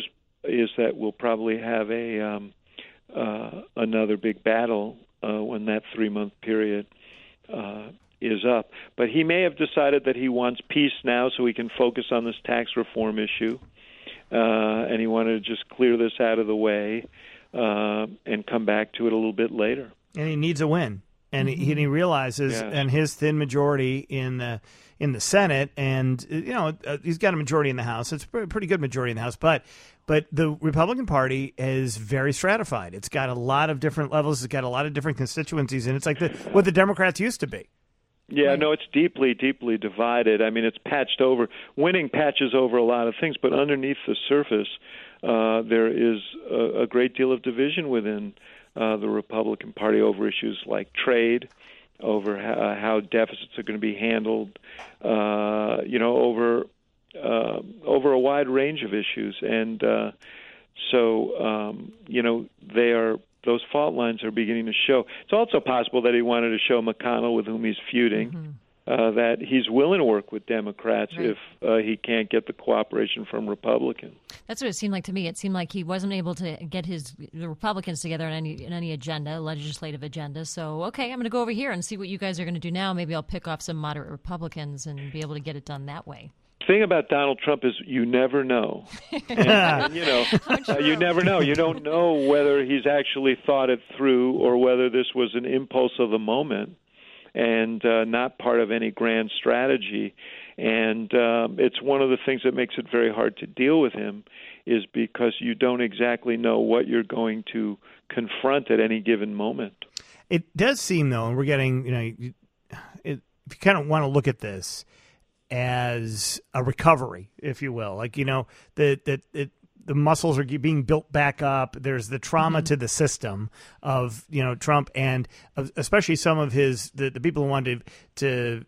is that we'll probably have a um, uh, another big battle uh, when that three-month period uh, is up. But he may have decided that he wants peace now so he can focus on this tax reform issue, uh, and he wanted to just clear this out of the way uh, and come back to it a little bit later. And he needs a win. And he, and he realizes, Yes. and his thin majority in the in the Senate, and you know uh, he's got a majority in the House. It's a pretty good majority in the House, but but the Republican Party is very stratified. It's got a lot of different levels. It's got a lot of different constituencies, and it's like the, what the Democrats used to be. Yeah, right. No, it's deeply, deeply divided. I mean, it's patched over. Winning patches over a lot of things, but underneath the surface, uh, there is a, a great deal of division within Uh, the Republican Party over issues like trade, over how, how deficits are going to be handled, uh, you know, over uh, over a wide range of issues, and uh, so um, you know they are those fault lines are beginning to show. It's also possible that he wanted to show McConnell, with whom he's feuding, mm-hmm. uh, that he's willing to work with Democrats right. if uh, he can't get the cooperation from Republicans. That's what it seemed like to me. It seemed like he wasn't able to get his the Republicans together in any in any agenda, legislative agenda. So, okay, I'm going to go over here and see what you guys are going to do now. Maybe I'll pick off some moderate Republicans and be able to get it done that way. The thing about Donald Trump is you never know. And, uh, you know, uh, you never know. You don't know whether he's actually thought it through or whether this was an impulse of the moment and uh, not part of any grand strategy. And um, it's one of the things that makes it very hard to deal with him is because you don't exactly know what you're going to confront at any given moment. It does seem, though, and we're getting, you know, it, if you kind of want to look at this as a recovery, if you will, like, you know, that that it, the muscles are being built back up. There's the trauma mm-hmm. to the system of, you know, Trump and especially some of his, the, the people who wanted to, to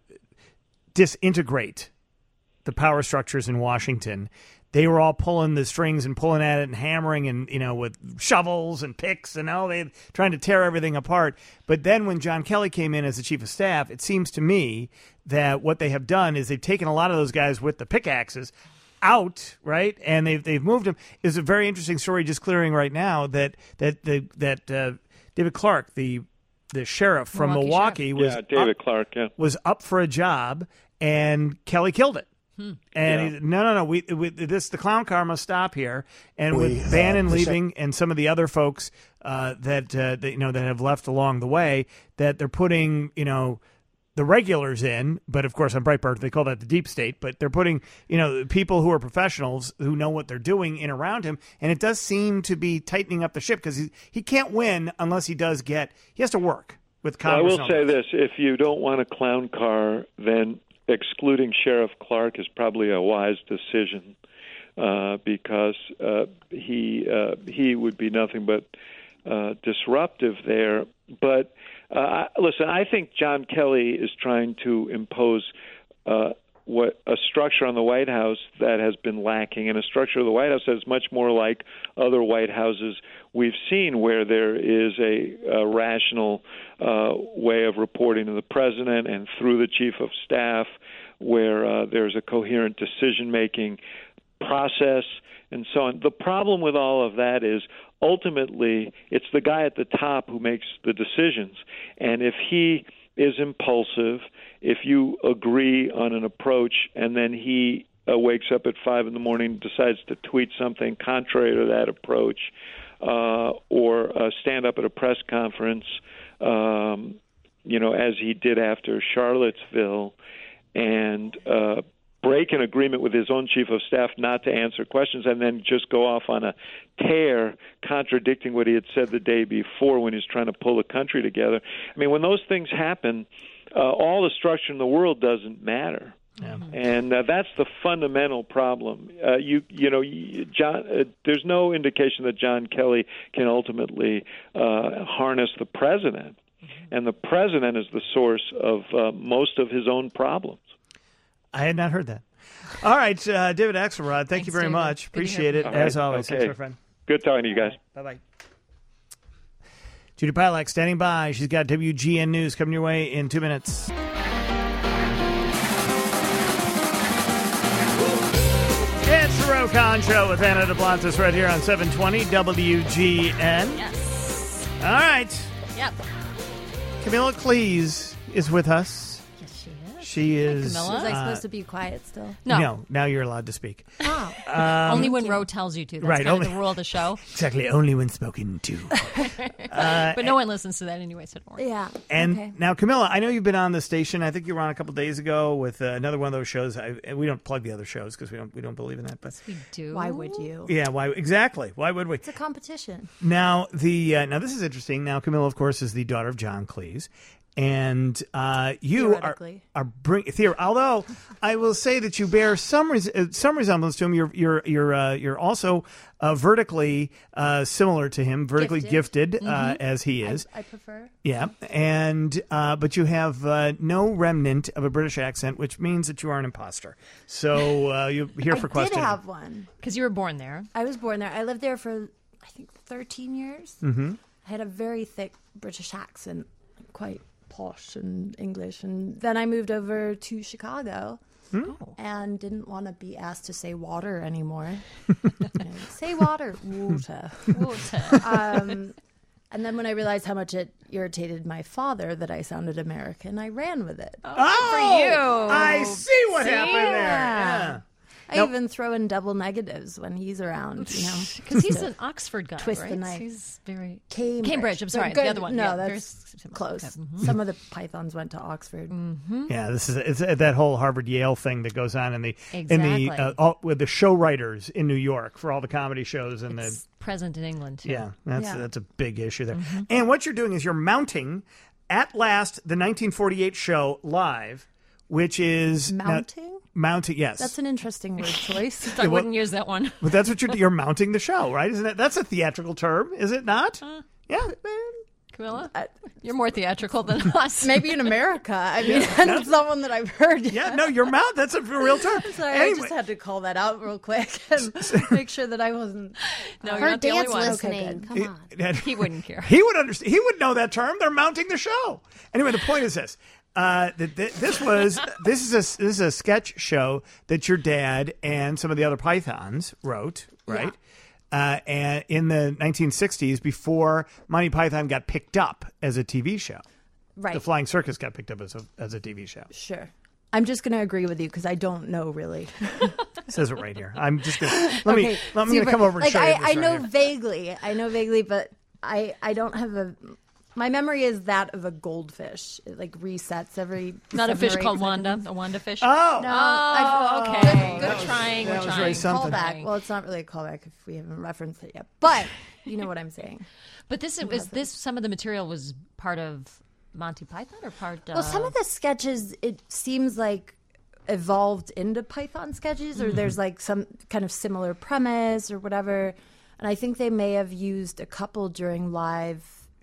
disintegrate the power structures in Washington. They were all pulling the strings and pulling at it and hammering and, you know, with shovels and picks and all they trying to tear everything apart. But then when John Kelly came in as the chief of staff, it seems to me that what they have done is they've taken a lot of those guys with the pickaxes out, right? And they've they've moved them. There's a very interesting story just clearing right now that that the that uh, David Clark, the the sheriff from Milwaukee, Milwaukee was yeah, David up, Clark, yeah. was up for a job, and Kelly killed it. Hmm. And yeah. he, no, no, no. We, we this the clown car must stop here. And we, with Bannon uh, leaving and some of the other folks uh, that, uh, that you know that have left along the way, that they're putting you know the regulars in. But of course, on Breitbart they call that the deep state. But they're putting you know people who are professionals who know what they're doing in around him. And it does seem to be tightening up the ship because he he can't win unless he does get he has to work with Congress. I will say this: if you don't want a clown car, then excluding Sheriff Clark is probably a wise decision uh, because uh, he uh, he would be nothing but uh, disruptive there. But uh, listen, I think John Kelly is trying to impose uh, what a structure on the White House that has been lacking, and a structure of the White House that is much more like other White Houses we've seen, where there is a, a rational uh, way of reporting to the president and through the chief of staff, where uh, there's a coherent decision-making process and so on. The problem with all of that is ultimately it's the guy at the top who makes the decisions, and if he is impulsive, if you agree on an approach and then he uh, wakes up at five in the morning and decides to tweet something contrary to that approach, uh, or uh, stand up at a press conference, um, you know, as he did after Charlottesville, and uh, break an agreement with his own chief of staff not to answer questions and then just go off on a tear contradicting what he had said the day before when he was trying to pull the country together. I mean, when those things happen, uh, all the structure in the world doesn't matter. Yeah. And uh, that's the fundamental problem. Uh, you you know, John. Uh, there's no indication that John Kelly can ultimately uh, harness the president, mm-hmm. and the president is the source of uh, most of his own problems. I had not heard that. All right, uh, David Axelrod, thank Thanks, you very David. much. Appreciate it, right. as always. Okay. Thanks, my friend. Good talking to you guys. Bye-bye. Judy Pilak standing by. She's got W G N News coming your way in two minutes. It's the Road Joe Kahn Show with Anna DeBlantis right here on seven twenty W G N. Yes. All right. Yep. Camilla Cleese is with us. Yes, she is. She is. Camilla. Was I uh, supposed to be quiet still? No. No, now you're allowed to speak. Oh. Um, only when Ro tells you to. That's right, kind only- of the rule of the show. Exactly, only when spoken to. uh, But no one listens to that anyway, so don't worry. Yeah. And okay. now, Camilla, I know you've been on the station. I think you were on a couple days ago with uh, another one of those shows. I, we don't plug the other shows because we don't we don't believe in that. But We do. Why would you? yeah, why exactly? Why would we? It's a competition. Now the uh, now this is interesting. Now Camilla, of course, is the daughter of John Cleese, and uh, you are Theoretically. are bring theor- Although I will say that you bear some res- uh, some resemblance to him. You're you're you're uh, you're also uh, vertically uh, similar to him, vertically gifted, Gifted. uh, as he is. I prefer. Yeah, and uh, but you have uh, no remnant of a British accent, which means that you are an imposter. So uh, you're here for I questioning. did have one. Because you were born there. I was born there. I lived there for, I think, thirteen years. Mm-hmm. I had a very thick British accent, quite posh and English. And then I moved over to Chicago and didn't want to be asked to say water anymore. You know, say water. Water. Water. Um, and then when I realized how much it irritated my father that I sounded American, I ran with it. Oh, for you. I see what See? happened there. Yeah. Yeah. I Nope. even throw in double negatives when he's around, you know. Because he's an Oxford guy, Twist right? the knife. He's very... Cambridge. Cambridge, I'm sorry, But the other one. No, Yeah, very that's similar. close. Okay. Mhm. Some of the pythons went to Oxford. Yeah, this is it's uh, that whole Harvard Yale thing that goes on in the in the Exactly. uh, all, with the show writers in New York for all the comedy shows and the It's present in England, too. yeah, that's Yeah. that's a big issue there. And what you're doing is you're mounting at last the nineteen forty-eight show live, which is now- Mounting? mounting, yes. That's an interesting word choice. I wouldn't use that one. But that's what you're you're mounting the show, right? Isn't it? That's a theatrical term, is it not? yeah. Camilla, you're more theatrical than us. Maybe in America. I mean, that's not one that I've heard yet. Yeah, no, you're mount. That's a real term. Sorry, anyway, I just had to call that out real quick and make sure that I wasn't. No, you're Her not the only dad's one. listening. Okay, Come on. it- He wouldn't care. He would understand. He would know that term. They're mounting the show. Anyway, the point is this: uh, that th- this was this is a this is a sketch show that your dad and some of the other Pythons wrote, right? Uh, and in the nineteen sixties, before Monty Python got picked up as a T V show, Right. the Flying Circus got picked up as a as a T V show. Sure. I'm just going to agree with you because I don't know really. It says it right here. I'm just gonna let me. Okay, Let me super. come over and like, show I, you this I right know here. vaguely. I know vaguely, but I I don't have a. My memory is that of a goldfish. It like resets every. Not a seven fish or eight called seconds. Wanda. A Wanda fish. Oh, No. Oh, I've- okay. Good- We're trying. that We're was trying. very something. Callback. Well, it's not really a callback if we haven't referenced it yet, but you know what I'm saying. But this is this. Some of the material was part of Monty Python or part. Uh, Well, some of the sketches it seems like evolved into Python sketches, or there's like some kind of similar premise or whatever. And I think they may have used a couple during live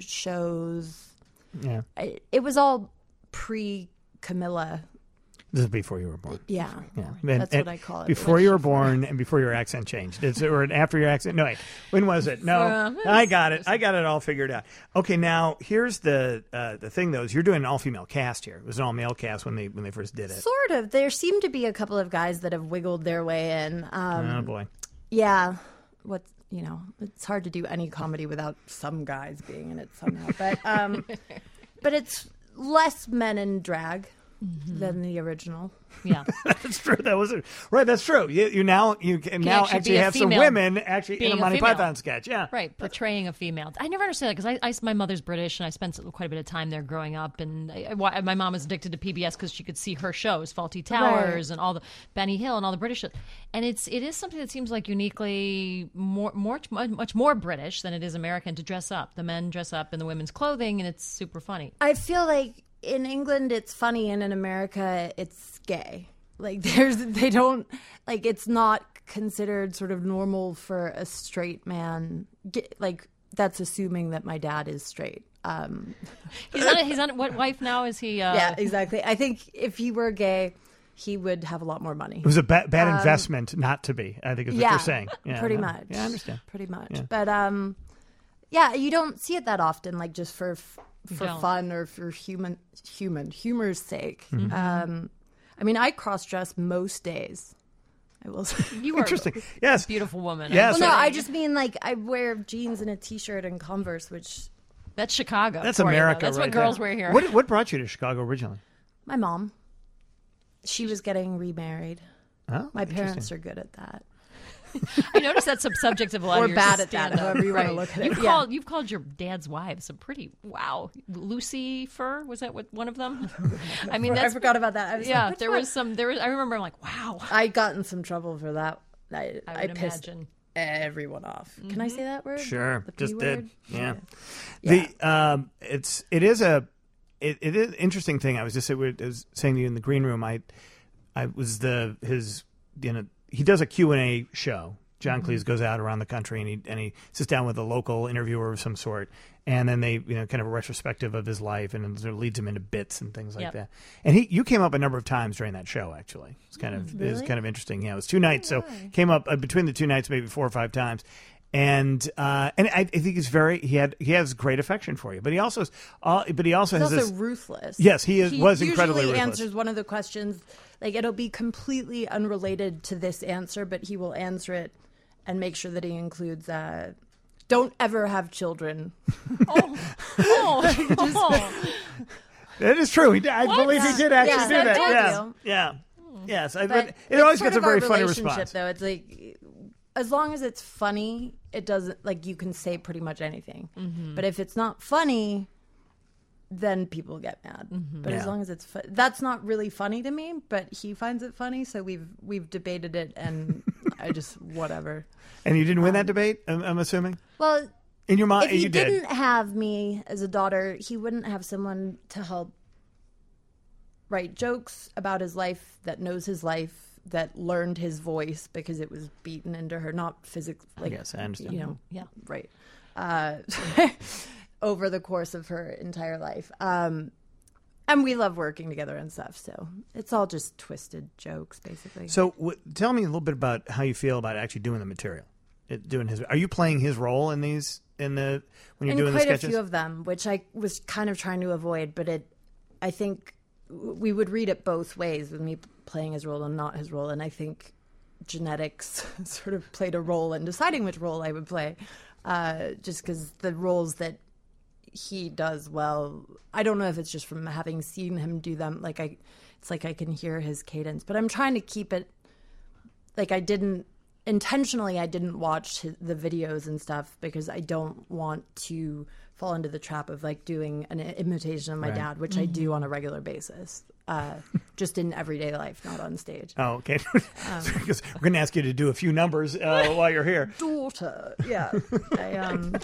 shows. yeah. I, it was all pre Camilla. This is before you were born. Yeah. Yeah, That's what I call it. Before you were born and before your accent changed. It's or after your accent. No, wait. When was it? No, Um, I got it. I got it all figured out. Okay, now here's the uh, the thing though. Is you're doing an all female cast here. It was an all male cast when they when they first did it. Sort of. There seem to be a couple of guys that have wiggled their way in. Um, Oh boy. Yeah. What's you know, it's hard to do any comedy without some guys being in it somehow. But um but it's less men in drag than the original. yeah. That's true. That was it. Right. That's true. You, you now you can now actually actually be a have some female women actually in being a a Monty female. Python sketch. Yeah. Right, portraying a female. I never understood that because I, I, my mother's British and I spent quite a bit of time there growing up. And I, I, my mom was addicted to P B S because she could see her shows, Faulty Towers, Right. and all the Benny Hill and all the British shows. And it's it is something that seems like uniquely more, more much more British than it is American to dress up. The men dress up in the women's clothing, and it's super funny. I feel like in England it's funny and in America it's gay. Like there's they don't like it's not considered sort of normal for a straight man. Get, like that's assuming that my dad is straight. Um, He's on. He's on. What wife now is he? Uh, yeah, exactly. I think if he were gay, he would have a lot more money. It was a ba- bad investment not to be. I think is what yeah, you're saying. Yeah, pretty no. much. Yeah, I understand. Pretty much. Yeah. But um, yeah, you don't see it that often. Like just for for don't. fun or for human human humor's sake. Mm-hmm. Um, I mean, I cross dress most days. I will say. You are Interesting. Yes. a beautiful woman. Yes. I'm Well, no, sorry. I just mean like I wear jeans and a t-shirt and Converse, which That's Chicago. That's for you, though. America. That's right what girls there. wear here. What, what brought you to Chicago originally? my mom, she was getting remarried. Oh, My parents interesting. are good at that. I noticed that's a subject of a lot Or of your bad at that, stand-up. however you wanna Right. look at it. You've Yeah. called you've called your dad's wives some pretty wow. Lucy Fur, was that what one of them? I mean, I that's forgot about that. I was yeah. like, which there one? was some. There was. I remember. I'm like, wow. I got in some trouble for that. I, I I, would pissed imagine. everyone off. Can I say that word? Sure, The P just did. word? Yeah. Yeah. The um, it's it is a it, it is an interesting thing. I was just I was saying to you in the green room. I I was the his you know he does a Q and A show. John Mm-hmm. Cleese goes out around the country and he and he sits down with a local interviewer of some sort, and then they you know kind of a retrospective of his life and it sort of leads him into bits and things like Yep. that. And he you came up a number of times during that show. Actually, it's kind of it was Really? kind of interesting. Yeah, it was two nights, so came up uh, between the two nights maybe four or five times. And uh, and I, I think he's very he had he has great affection for you, but he also is, uh, but he also He's has also this. ruthless. Yes, he is- was incredibly usually ruthless. answers one of the questions. Like it'll be completely unrelated to this answer, but he will answer it and make sure that he includes uh, don't ever have children. Oh, oh, oh. That is true. He did, I believe he did actually Yeah, do I that. told Yes. you. Yeah. Yes. I, But it it's always part gets a of our very funny relationship, response. Though it's like, as long as it's funny, it doesn't like you can say pretty much anything. Mm-hmm. But if it's not funny, then people get mad. Mm-hmm. But Yeah. as long as it's fu- that's not really funny to me. But he finds it funny, so we've we've debated it, and I just whatever. And you didn't win Um, that debate, I'm, I'm assuming? Well, In your mind, if he you did. didn't have me as a daughter, he wouldn't have someone to help write jokes about his life, that knows his life, that learned his voice because it was beaten into her, not physically. Like, Yes, I understand. You know, Yeah. right. Uh, over the course of her entire life. Um, and we love working together and stuff, so it's all just twisted jokes, basically. So w- tell me a little bit about how you feel about actually doing the material. It, doing his, are you playing his role in these in the when you're and doing the quite a sketches? few of them, which I was kind of trying to avoid, but it, I think we would read it both ways with me playing his role and not his role, and I think genetics sort of played a role in deciding which role I would play, uh, just because the roles that he does well, I don't know if it's just from having seen him do them, like I, it's like I can hear his cadence, but I'm trying to keep it, like I didn't, intentionally I didn't watch his, the videos and stuff because I don't want to fall into the trap of like doing an imitation of my Right. dad, which I do on a regular basis, uh, just in everyday life, not on stage. Oh, okay. Um, Because we're going to ask you to do a few numbers uh, while you're here. Daughter, yeah. I, um,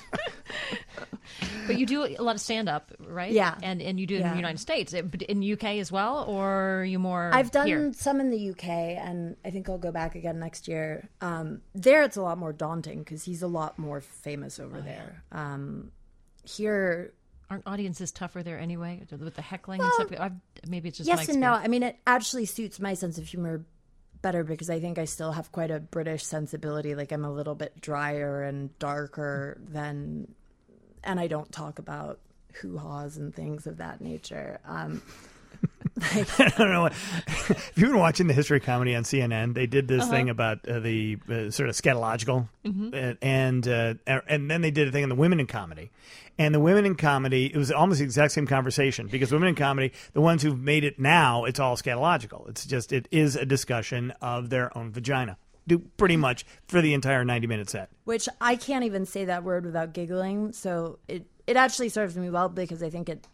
But you do a lot of stand up, right? Yeah. And and you do it in Yeah. the United States, Eh, but in U K as well, or are you more? I've done here? some in the U K, and I think I'll go back again next year. Um, there, it's a lot more daunting because he's a lot more famous over Oh, there. Um, here, Aren't audiences tougher there anyway with the heckling and stuff? I've, maybe it's just my yes and no. experience. I mean, it actually suits my sense of humor better because I think I still have quite a British sensibility. Like I'm a little bit drier and darker than, and I don't talk about hoo-haws and things of that nature. Um, I don't know. What, if you've been watching the history comedy on C N N, they did this thing about uh, the uh, sort of scatological, uh, and uh, and then they did a thing on the women in comedy. And the women in comedy, it was almost the exact same conversation because women in comedy, the ones who've made it now, it's all scatological. It's just it is a discussion of their own vagina, do pretty much for the entire ninety minute set. which I can't even say that word without giggling. So it it actually serves me well because I think it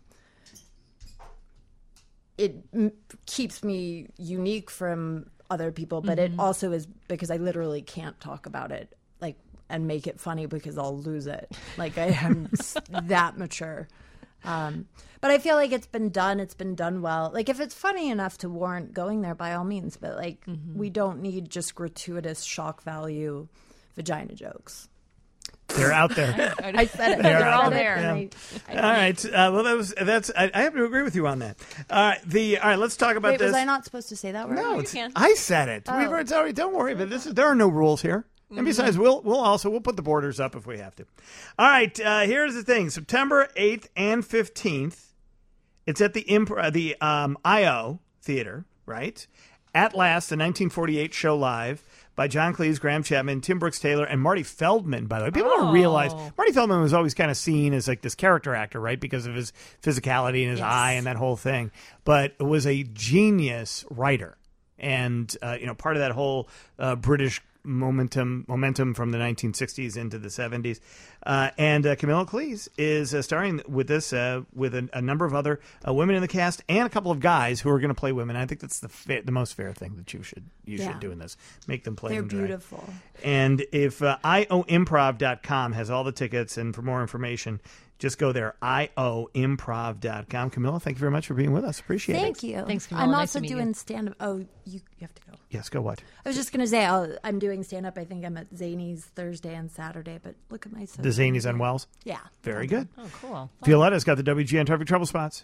it m- keeps me unique from other people, but it also is because I literally can't talk about it like and make it funny because I'll lose it. Like I am s- that mature. Um, but I feel like it's been done. It's been done well. Like if it's funny enough to warrant going there, by all means. But like we don't need just gratuitous shock value vagina jokes. They're out there. I said it. They're I all said it, there. and I- I- All right. Uh, well, that was that's. I, I have to agree with you on that. All right. The all right. Let's talk about Wait, this. was I not supposed to say that word? No, it's, can. I said it. Oh. We've already, already. Don't worry. But this is there are no rules here. And besides, we'll we'll also we'll put the borders up if we have to. All right. Uh, here's the thing: September eighth and fifteenth. It's at the imp- uh, the um, I O Theater, right? At Last, the nineteen forty-eight show live. by John Cleese, Graham Chapman, Tim Brooks Taylor, and Marty Feldman, by the way. People Oh. don't realize Marty Feldman was always kind of seen as like this character actor, right? Because of his physicality and his Yes. eye and that whole thing. But was a genius writer. And, uh, you know, part of that whole uh, British momentum momentum from the nineteen sixties into the seventies. Uh, and uh, Camilla Cleese is uh, starring with this uh, with a, a number of other uh, women in the cast and a couple of guys who are going to play women. I think that's the fa- the most fair thing that you should you Yeah. should do in this. Make them play They're them drag. beautiful. And if uh, I O improv dot com has all the tickets, and for more information, just go there, I O improv dot com. Camilla, thank you very much for being with us. Appreciate Thank it. you. Thanks, Camilla. I'm Nice also to meet you. doing stand up. Oh, you, you have to go. Yes, go what? I was just going to say, I'll, I'm doing stand up. I think I'm at Zany's Thursday and Saturday, but look at my social The Zanies on media. Wells? Yeah. Very good. Oh, cool. Violetta's got the W G N Traffic Trouble Spots.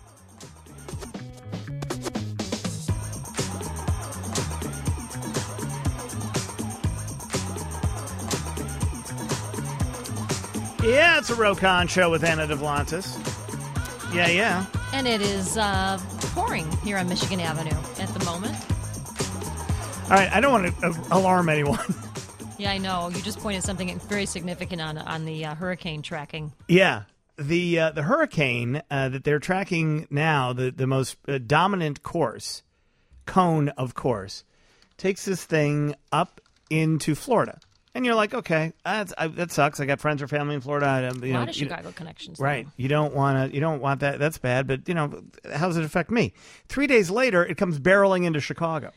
Yeah, it's a Rokon show with Anna Devlantis. Yeah, yeah. And it is uh, pouring here on Michigan Avenue at the moment. All right, I don't want to uh, alarm anyone. Yeah, I know. You just pointed something very significant on on the uh, hurricane tracking. Yeah, the uh, the hurricane uh, that they're tracking now, the the most uh, dominant course, cone of course, takes this thing up into Florida, and you're like, okay, that's, I, that sucks. I got friends or family in Florida. I, you A know, lot of you- Chicago connections. Right. though. You don't want to. You don't want that. That's bad. But you know, how does it affect me? Three days later, it comes barreling into Chicago.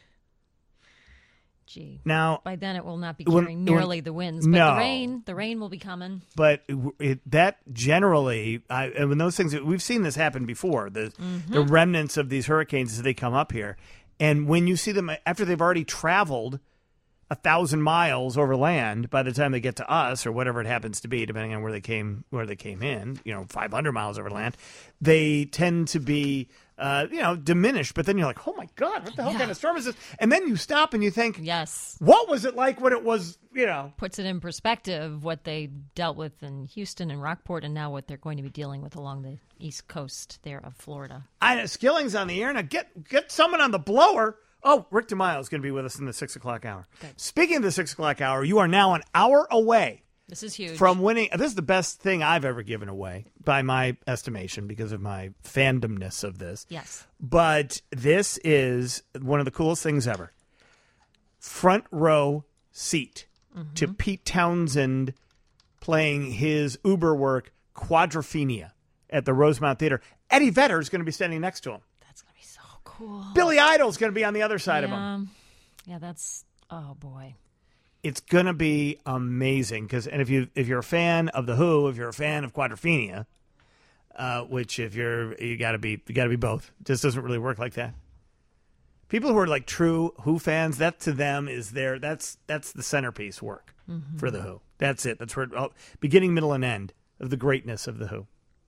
Gee. Now, By then, it will not be When- carrying when- nearly the winds, but No. the rain, the rain will be coming. but it, that generally, I, and when those things, we've seen this happen before. The the remnants of these hurricanes as they come up here, and when you see them after they've already traveled a thousand miles over land, by the time they get to us or whatever it happens to be, depending on where they came where they came in, you know, five hundred miles over land, they tend to be. Uh, you know, diminished, but then you're like, oh my God, what the hell Yeah. kind of storm is this? And then you stop and you think, Yes. what was it like when it was, you know? Puts it in perspective what they dealt with in Houston and Rockport and now what they're going to be dealing with along the east coast there of Florida. I know Skilling's on the air. Now get get someone on the blower. Oh, Rick DeMille is going to be with us in the six o'clock hour. Speaking of the six o'clock hour, you are now an hour away This is huge. from winning. This is the best thing I've ever given away, by my estimation, because of my fandomness of this. Yes. But this is one of the coolest things ever. Front row seat to Pete Townsend playing his Uber work, Quadrophenia, at the Rosemont Theater. Eddie Vedder is going to be standing next to him. That's going to be so cool. Billy Idol's going to be on the other side of him. Yeah. Yeah, that's, oh boy. It's going to be amazing because, and if you if you're a fan of the Who, if you're a fan of Quadrophenia, uh, which if you're you got to be you got to be both. It just doesn't really work like that. People who are like true Who fans, that to them is their that's that's the centerpiece work for the Who. That's it. That's where oh, beginning, middle, and end of the greatness of the Who.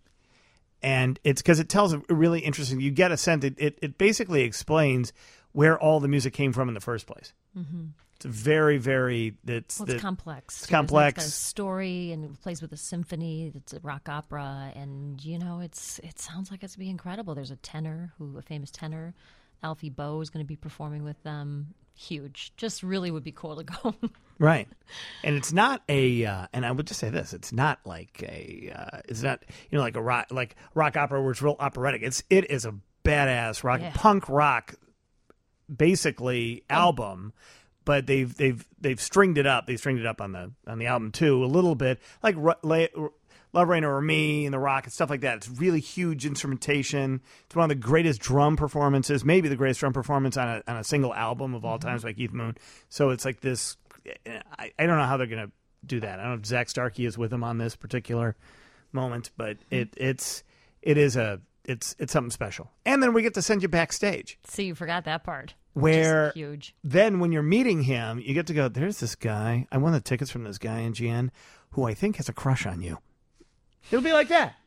And it's because it tells a really interesting. You get a sense. It it, it basically explains where all the music came from in the first place. Mm-hmm. It's very, very. It's, Well, it's the- complex. It's too, isn't it? complex. It's got a story, and it plays with a symphony. It's a rock opera, and you know, it's it sounds like it's gonna be incredible. There's a tenor, who a famous tenor, Alfie Boe, is going to be performing with them. Huge. Just really would be cool to go. Right. And it's not a, uh, and I would just say this, it's not like a, uh, it's not, you know, like a rock, like rock opera where it's real operatic. It's, it is a badass rock, Yeah. punk rock, basically album, but they've, they've, they've stringed it up. They stringed it up on the, on the album too, a little bit like Ru- La- Love Rain Over Me and The Rock and stuff like that. It's really huge instrumentation. It's one of the greatest drum performances, maybe the greatest drum performance on a on a single album of all times by Keith Moon. So it's like this. I, I don't know how they're going to do that. I don't know if Zach Starkey is with them on this particular moment, but it it's it is a it's it's something special. And then we get to send you backstage. See, you forgot that part. Where Just huge. then when you're meeting him, you get to go, there's this guy. I won the tickets from this guy in G N who I think has a crush on you. It'll be like that.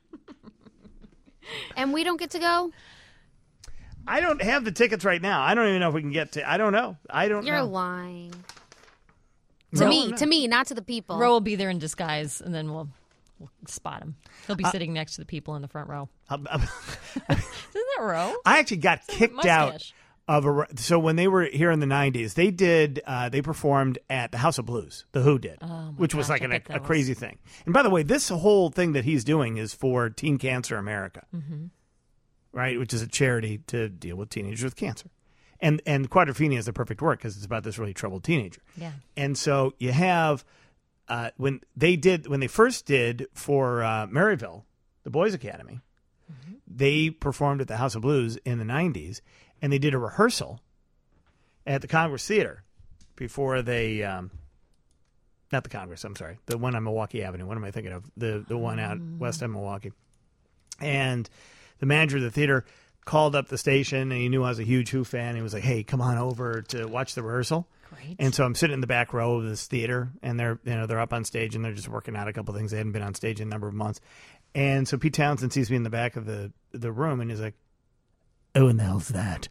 And we don't get to go? I don't have the tickets right now. I don't even know if we can get to. I don't know. I don't You're know. lying. To No, me, no. to me, not to the people. Ro will be there in disguise, and then we'll, we'll spot him. He'll be sitting next to the people in the front row. I'm- I'm- Isn't that Ro? I actually got kicked out Mustache. of a. So when they were here in the nineties, they did. Uh, they performed at the House of Blues. The Who did, Oh, my which was gosh, like I an, bet a, that crazy was- thing. And by the way, this whole thing that he's doing is for Teen Cancer America, Mm-hmm. right? Which is a charity to deal with teenagers with cancer. And and Quadrophenia is the perfect word because it's about this really troubled teenager. Yeah. And so you have uh, when they did when they first did for uh, Maryville, the Boys Academy, Mm-hmm. they performed at the House of Blues in the nineties, and they did a rehearsal at the Congress Theater before they. Um, not the Congress. I'm sorry, the one on Milwaukee Avenue. What am I thinking of? The the one out west of Milwaukee. And the manager of the theater called up the station, and he knew I was a huge Who fan. He was like, "Hey, come on over to watch the rehearsal." Great. And so I'm sitting in the back row of this theater, and they're you know they're up on stage, and they're just working out a couple things. They hadn't been on stage in a number of months, and so Pete Townsend sees me in the back of the the room, and he's like, "Oh, in the hell's that?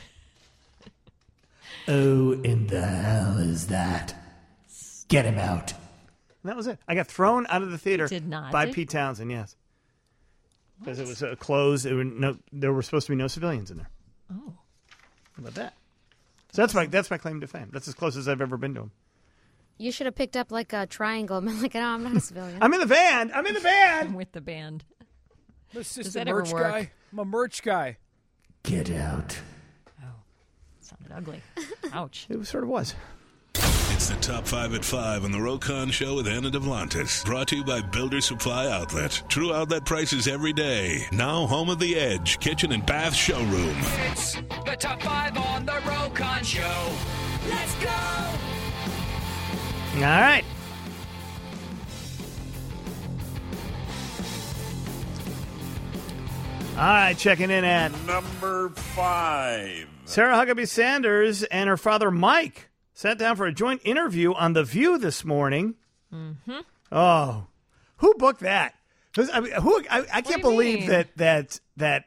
Oh, in the hell is that? Get him out!" And that was it. I got thrown out of the theater Did not, by did- Pete Townsend. Yes. Because it was uh, closed. It were no, there were supposed to be no civilians in there. Oh. How about that? So that's my that's my claim to fame. That's as close as I've ever been to him. You should have picked up like a triangle and been like, no, I'm not a civilian. I'm in the band. I'm in the band. With the band. This Does is that the ever merch work? guy. I'm a merch guy. Get out. Sounded ugly. Ouch. It sort of was. It's the Top five at five on the Rokon Show with Anna Devlantis. Brought to you by Builder Supply Outlet. True outlet prices every day. Now home of The Edge, kitchen and bath showroom. It's the Top five on the Rokon Show. Let's go! All right. All right, checking in at number five. Sarah Huckabee Sanders and her father Mike sat down for a joint interview on The View this morning. Mm-hmm. Oh, who booked that? Who's- I mean, who? I, I can't do you believe mean? that that that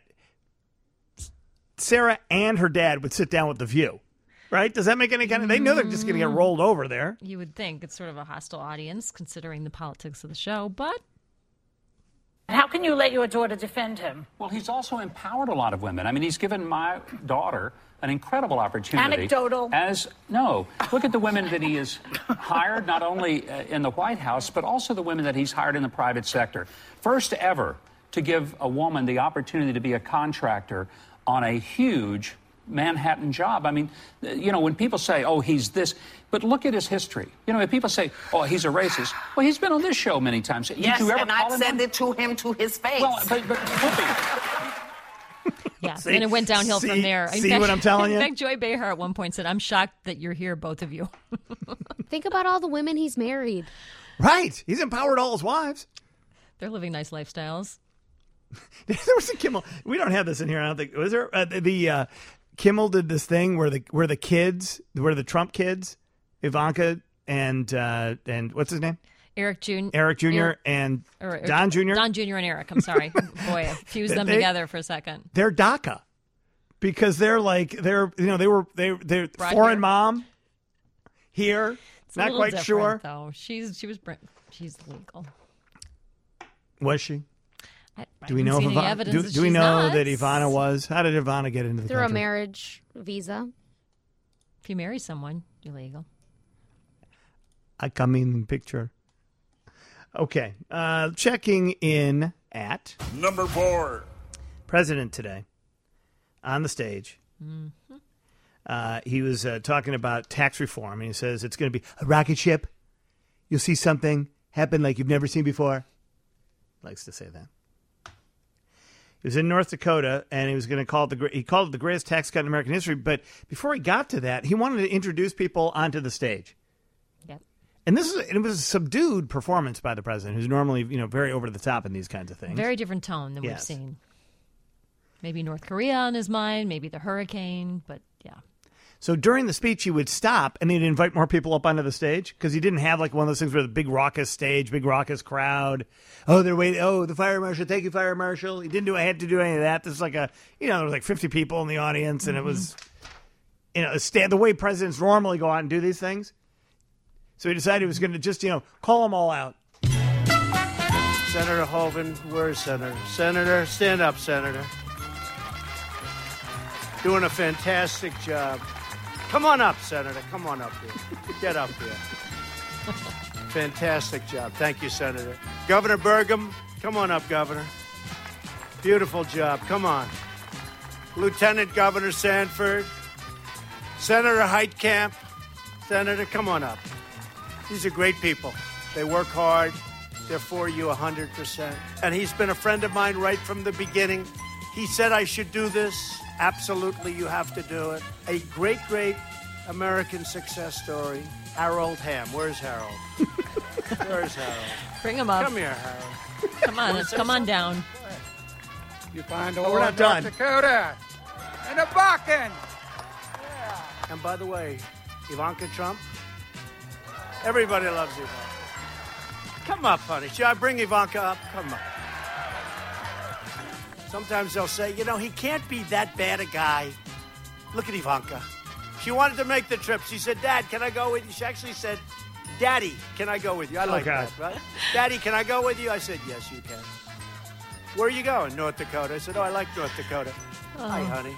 Sarah and her dad would sit down with The View. Right? Does that make any kind of? They know they're just going to get rolled over there. You would think it's sort of a hostile audience considering the politics of the show, but How can you let your daughter defend him? Well, he's also empowered a lot of women. I mean, he's given my daughter an incredible opportunity. Anecdotal. As no, look at the women that he has hired, not only uh, in the White House, but also the women that he's hired in the private sector. First ever to give a woman the opportunity to be a contractor on a huge Manhattan job. I mean, you know, when people say, oh, he's this, but look at his history. You know, if people say, oh, he's a racist, well, he's been on this show many times. Did Yes, you ever and call I've him said one? it to him to his face. Well, but, but Whoopi, yeah, See? and it went downhill See- from there. In see fact- what I'm telling in you? fact, Joy Behar at one point said, I'm shocked that you're here, both of you. Think about all the women he's married. Right. He's empowered all his wives. They're living nice lifestyles. There was a Kimmel. We don't have this in here. I don't think. Was there uh, the, the uh, Kimmel did this thing where the where the kids, where the Trump kids, Ivanka and uh, and what's his name, Eric Junior Eric Junior Eric- and or- Don Junior Don Junior and Eric. I'm sorry. Boy, I fused them They- together for a second. They're DACA because they're like they're you know they were they they're Brought foreign here. mom here. It's a Not little quite different, sure. though. She's she was br- she's legal. Was she? I, I Do we haven't know if seen any Ivana, evidence do, that do we she's know not. that Ivana was? How did Ivana get into the Through a country? marriage visa. If you marry someone, you're legal. I come in the picture. Okay. Uh, checking in at number four. President today on the stage. Mm-hmm. Uh, he was uh, talking about tax reform, and he says it's going to be a rocket ship. You'll see something happen like you've never seen before. Likes to say that. He was in North Dakota, and he was going to call it the gre- he called it the greatest tax cut in American history. But before he got to that, he wanted to introduce people onto the stage. Yep. And this is it was a subdued performance by the president, who's normally you know very over the top in these kinds of things. Very different tone than Yes. we've seen. Maybe North Korea on his mind, maybe the hurricane, but yeah. So during the speech, he would stop and he'd invite more people up onto the stage because he didn't have like one of those things where the big raucous stage, big raucous crowd. Oh, they're waiting. Oh, the fire marshal. Thank you, fire marshal. He didn't do. I had to do any of that. This is like a, you know, there was like fifty people in the audience, and it was, you know, stand the way presidents normally go out and do these things. So he decided he was going to just, you know, call them all out. Senator Hoeven, where's Senator? Senator, stand up, Senator. doing a fantastic job. Come on up, Senator. Come on up here. Get up here. Fantastic job. Thank you, Senator. Governor Burgum, come on up, Governor. Beautiful job. Come on. Lieutenant Governor Sanford, Senator Heitkamp, Senator, come on up. These are great people. They work hard. They're for you one hundred percent. And he's been a friend of mine right from the beginning. He said I should do this. Absolutely, you have to do it. A great, great American success story. Harold Hamm. Where's Harold? Where's Harold? Bring him up. Come here, Harold. Come on, let's come on down. You find Oh, oil we're not in North done. Dakota and a Bakken. And by the way, Ivanka Trump, everybody loves Ivanka. Come up, honey. Should I bring Ivanka up? Come up. Sometimes they'll say, you know, he can't be that bad a guy. Look at Ivanka. She wanted to make the trip. She said, Dad, can I go with you? She actually said, Daddy, can I go with you? I like Okay. that, right? Daddy, can I go with you? I said, yes, you can. Where are you going? North Dakota. I said, oh, I like North Dakota. Hi, honey.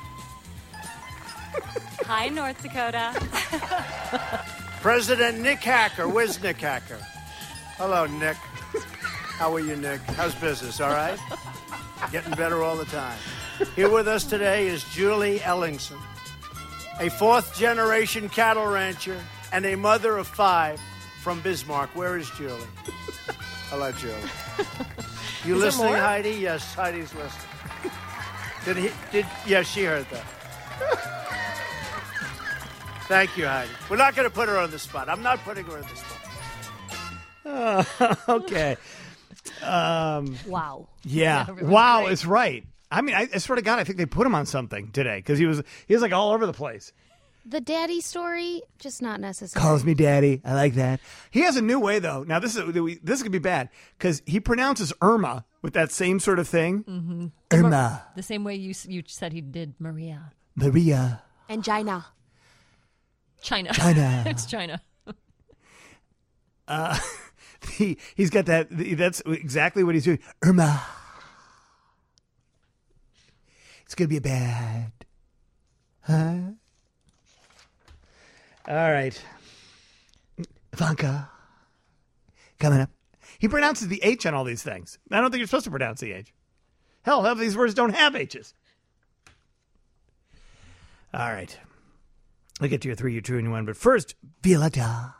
Hi, North Dakota. President Nick Hacker. Where's Nick Hacker? Hello, Nick. How are you, Nick? How's business? All right? Getting better all the time. Here with us today is Julie Ellingson, a fourth-generation cattle rancher and a mother of five from Bismarck. Where is Julie? Hello, Julie. You Is there listening, more? Heidi? Yes, Heidi's listening. Did he? Did? Yes, she heard that. Thank you, Heidi. We're not going to put her on the spot. I'm not putting her on the spot. Uh, okay. Um, wow. Yeah. Yeah, really wow great. is right. I mean, I, I swear to God, I think they put him on something today because he was he was like all over the place. The daddy story, just not necessary. Calls me daddy. I like that. He has a new way though. Now this is this could be bad because he pronounces Irma with that same sort of thing. Mm-hmm. Irma, The same way you you said he did Maria. Maria, Angina. China. China. It's China. Uh, he he's got that. That's exactly what he's doing. Irma. It's gonna be a bad, huh? All right, Ivanka, coming up. He pronounces the H on all these things. I don't think you're supposed to pronounce the H. Hell, half of these words don't have H's. All right, I'll get to your three, your two, and your one. But first, Violetta.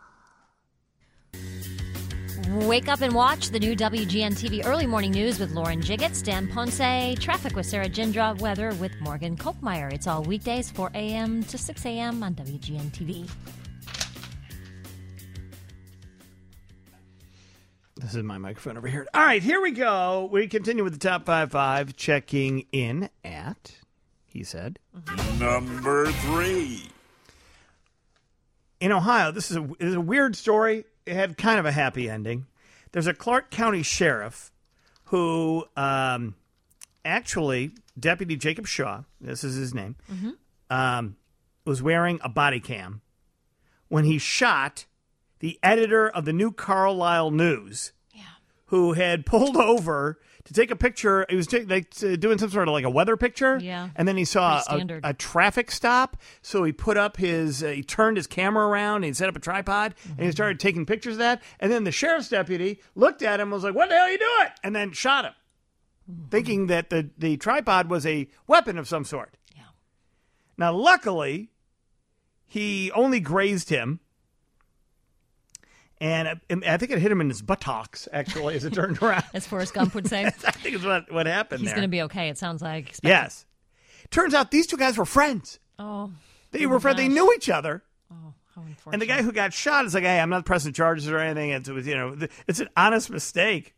Wake up and watch the new W G N T V Early Morning News with Lauren Jiggett, Stan Ponce, Traffic with Sarah Gindra, Weather with Morgan Kochmeyer. It's all weekdays, four a.m. to six a.m. on W G N T V. This is my microphone over here. All right, here we go. We continue with the top five five, checking in at, he said. Number three. In Ohio, this is a, this is a weird story. It had kind of a happy ending. There's a Clark County sheriff who um, actually, Deputy Jacob Shaw, this is his name, Mm-hmm. um, was wearing a body cam when he shot the editor of the New Carlisle News, yeah. who had pulled over to take a picture. He was ta- like uh, doing some sort of like a weather picture, Yeah. and then he saw Pretty a, standard. a traffic stop. So he put up his, uh, he turned his camera around, and he set up a tripod, and Mm-hmm. he started taking pictures of that. And then the sheriff's deputy looked at him and was like, "What the hell are you doing?" And then shot him, Mm-hmm. thinking that the the tripod was a weapon of some sort. Yeah. Now, luckily, he only grazed him. And I, I think it hit him in his buttocks, actually, as it turned around. As Forrest Gump would say. I think is what, what happened He's there. going to be okay, it sounds like. Expect- Yes. Turns out these two guys were friends. Oh. They oh were my friends. They gosh. knew each other. Oh, how unfortunate. And the guy who got shot is like, "Hey, I'm not pressing charges or anything. It's, it was, you know, th- it's an honest mistake."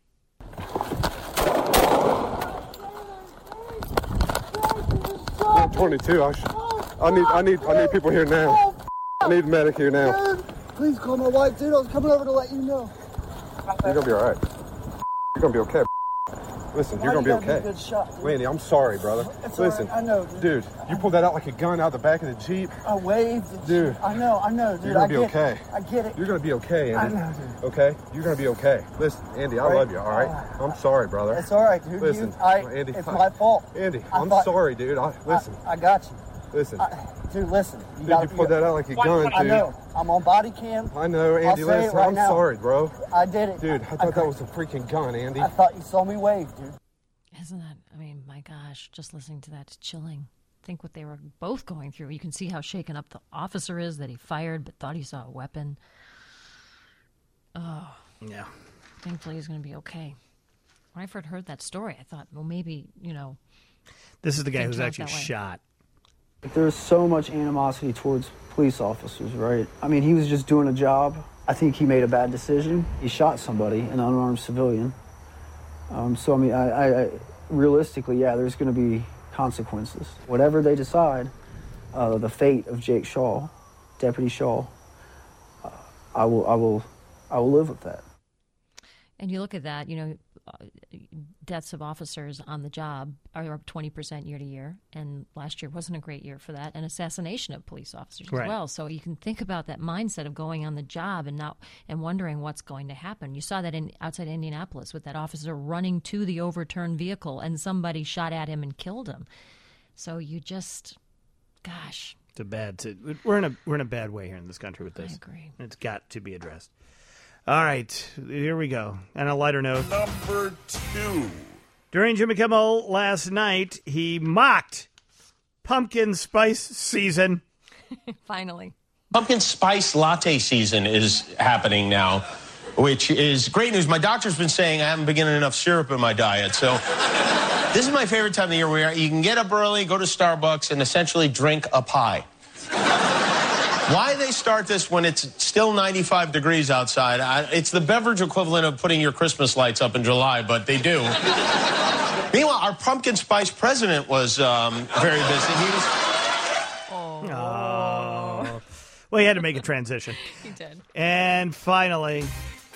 twenty-two. I, sh- I need, I need, I need people here now. I need a medic here now. Please call my wife, dude. I was coming over to let you know. You're gonna be all right. You're gonna be okay. Listen, you're Why gonna be you gotta okay. a good shot, dude? Randy, I'm sorry, brother. It's all Listen, right. I know, dude. dude, you pulled that out like a gun out the back of the Jeep. I waved. Dude. I know, I know, dude. You're gonna I be get okay. It. I get it. You're gonna be okay, I Andy. know, dude. Okay? You're gonna be okay. Listen, Andy, I Right? love you, all right? I'm sorry, brother. It's all right, dude. Listen, you, I, Andy, it's I- my fault. Andy, I I'm thought- sorry, dude. I, listen. I, I got you. Listen. I, dude, listen. You, Dude, gotta, you pulled that out like a gun, dude. I know. I'm on body cam. I know, Andy. I'll say Listen, it right I'm now. sorry, bro. I did it. Dude, I thought I, that was a freaking gun, Andy. I thought you saw me wave, dude. Isn't that, I mean, my gosh, just listening to that is chilling. Think what they were both going through. You can see how shaken up the officer is that he fired but thought he saw a weapon. Oh. Yeah. Thankfully he's going to be okay. When I first heard that story, I thought, well, maybe, you know. This is the guy Think who's about actually that way. shot. There's so much animosity towards police officers, right? I mean, he was just doing a job. I think he made a bad decision. He shot somebody, an unarmed civilian. Um, so, I mean, I, I, I realistically, yeah, there's going to be consequences. Whatever they decide, uh, the fate of Jake Shaw, Deputy Shaw, uh, I will, I will, I will live with that. And you look at that, you know, uh, deaths of officers on the job are up twenty percent year to year. And last year wasn't a great year for that. And assassination of police officers Right. as well. So you can think about that mindset of going on the job and not and wondering what's going to happen. You saw that in outside Indianapolis with that officer running to the overturned vehicle and somebody shot at him and killed him. So you just, gosh. It's a bad. si- We're in a we're in a bad way here in this country with this. I agree. It's got to be addressed. All right, here we go. On a lighter note, Number two. during Jimmy Kimmel last night, he mocked pumpkin spice season. Finally. Pumpkin spice latte season is happening now, which is great news. My doctor's been saying I haven't been getting enough syrup in my diet, so this is my favorite time of the year where you can get up early, go to Starbucks, and essentially drink a pie. Why they start this when it's still ninety-five degrees outside, I, it's the beverage equivalent of putting your Christmas lights up in July, but they do. Meanwhile, our pumpkin spice president was um, very busy. He was... Oh. Well, he had to make a transition. He did. And finally,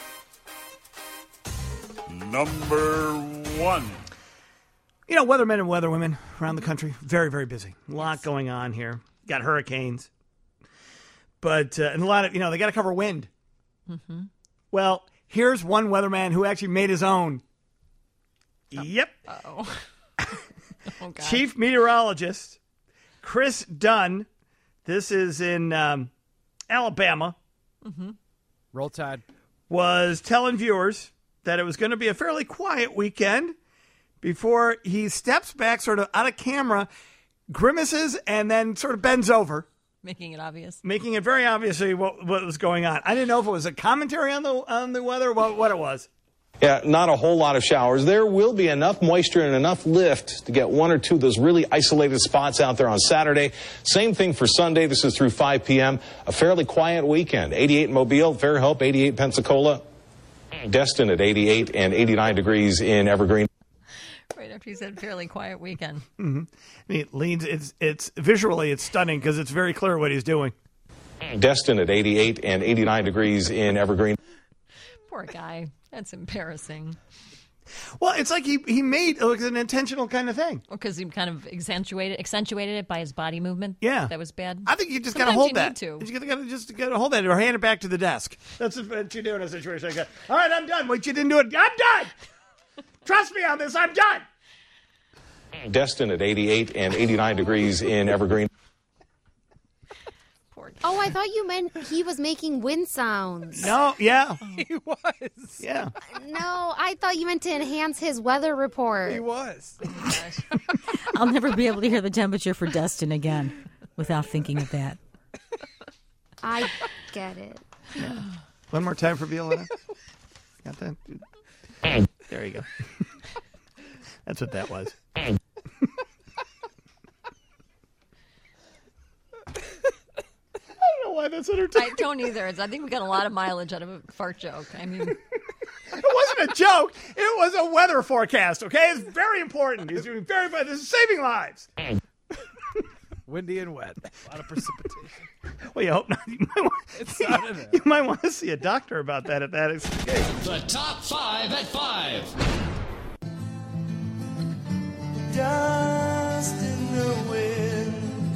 Number one. you know, weathermen and weatherwomen around the country, very, very busy. A lot going on here. Got hurricanes. But, uh, and a lot of, you know, they got to cover wind. Mm-hmm. Well, here's one weatherman who actually made his own. Yep. Uh-oh. Oh, God. Chief meteorologist Chris Dunn. This is in um, Alabama. Mm-hmm. Roll Tide. Was telling viewers that it was going to be a fairly quiet weekend before he steps back sort of out of camera, grimaces, and then sort of bends over. Making it obvious. Making it very obviously what, what was going on. I didn't know if it was a commentary on the on the weather or what, what it was. Yeah, not a whole lot of showers. There will be enough moisture and enough lift to get one or two of those really isolated spots out there on Saturday. Same thing for Sunday. This is through five p.m. A fairly quiet weekend. eighty-eight in Mobile, Fairhope, eighty-eight in Pensacola, Destin at eighty-eight and eighty-nine degrees in Evergreen. Right after you said fairly quiet weekend. Mm-hmm. I mean, it leans. It's it's visually it's stunning because it's very clear what he's doing. Destin at eighty-eight and eighty-nine degrees in Evergreen. Poor guy. That's embarrassing. Well, it's like he he made it look an intentional kind of thing. Because he kind of accentuated accentuated it by his body movement. Yeah, that was bad. I think you just got to Sometimes hold you that. Need to. You got to just got to hold that or hand it back to the desk. That's what you do in a situation like that. All right, I'm done. Wait, you didn't do it. I'm done. Trust me on this. I'm done. Destin at eighty-eight and eighty-nine degrees in Evergreen. Oh, I thought you meant he was making wind sounds. No, yeah. He was. Yeah. No, I thought you meant to enhance his weather report. He was. I'll never be able to hear the temperature for Destin again without thinking of that. I get it. Yeah. One more time for Violetta. Got that? There you go. That's what that was. I don't know why that's entertaining. I don't either. It's, I think we got a lot of mileage out of a fart joke. I mean, it wasn't a joke. It was a weather forecast. Okay, it's very important. It's doing very. This is saving lives. Windy and wet. A lot of precipitation. Well, you hope not. You might, want, It's not in there. you might want to see a doctor about that if that is the case. The top five at five. Dust in the wind.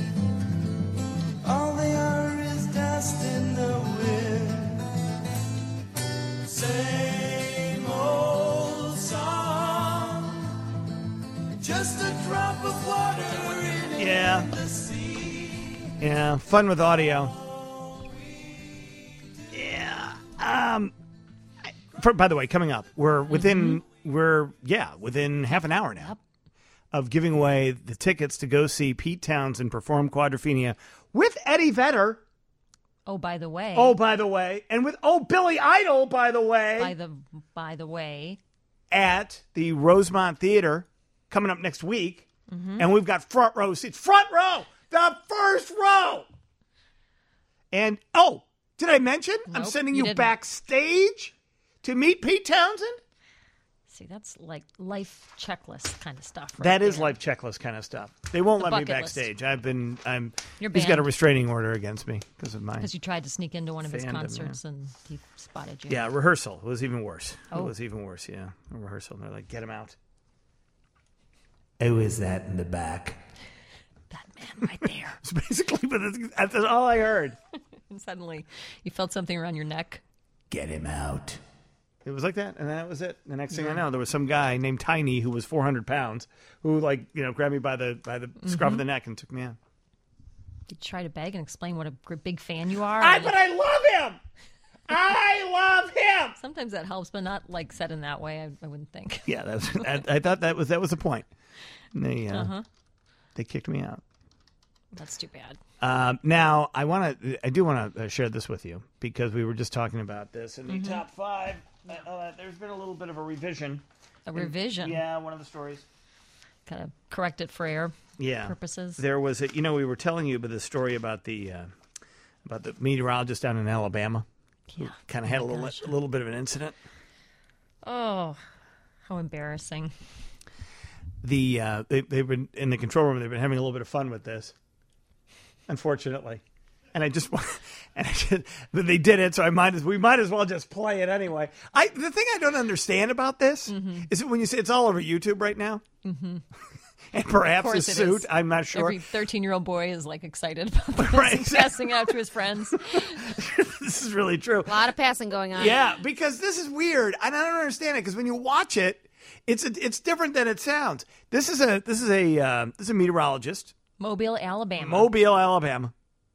All they are is dust in the wind. Same old song. Just a drop of water in Yeah. the sea. Yeah, fun with audio. Yeah. Um. For, by the way, coming up, we're within mm-hmm. we're yeah within half an hour now yep. of giving away the tickets to go see Pete Townsend perform Quadrophenia with Eddie Vedder. Oh, by the way. Oh, by the way, and with oh Billy Idol, by the way. By the by the way, at the Rosemont Theater coming up next week, mm-hmm. and we've got front row seats. Front row, the first row. And oh, did I mention nope, I'm sending you you didn't. backstage to meet Pete Townsend? See, that's like life checklist kind of stuff. Right that there. is life checklist kind of stuff. They won't The let me bucket backstage. list. I've been. I'm. You're he's got a banned. restraining order against me because of my. Because you tried to sneak into one of his fandom, concerts yeah. and he spotted you. Yeah, rehearsal. It was even worse. Oh. It was even worse. Yeah, a rehearsal. And they're like, get him out. Who is that in the back? That man right there. It's basically, but that's, that's all I heard. And suddenly, you felt something around your neck. Get him out. It was like that, and that was it. The next thing I know, there was some guy named Tiny who was four hundred pounds who, like, you know, grabbed me by the by the mm-hmm. scruff of the neck and took me out. You try to beg and explain what a gr- big fan you are. I, but I love him. I love him. Sometimes that helps, but not like said in that way. I, I wouldn't think. Yeah, that's. I, I thought that was that was the point. And they uh, uh-huh. they kicked me out. That's too bad. Um, now I want to. I do want to share this with you because we were just talking about this in the mm-hmm. top five. Uh, uh, there's been a little bit of a revision. A revision? In, yeah, one of the stories. Kind of correct it for air yeah. purposes. There was a, you know, we were telling you about the story about the uh, about the meteorologist down in Alabama. Yeah. Who kind of had oh a little gosh. a little bit of an incident. Oh, how embarrassing. The uh, they they've been in the control room. They've been having a little bit of fun with this. Unfortunately. And I just, and I just, but they did it, so I might as we might as well just play it anyway. I the thing I don't understand about this mm-hmm. is that when you say it's all over YouTube right now, mm-hmm. and perhaps a it suit, is. I'm not sure. Every thirteen-year-old boy is like excited about this, right, exactly. passing out to his friends. This is really true. A lot of passing going on. Yeah, because this is weird, and I don't understand it. Because when you watch it, it's a, it's different than it sounds. This is a this is a uh, this is a meteorologist, Mobile, Alabama. Mobile, Alabama.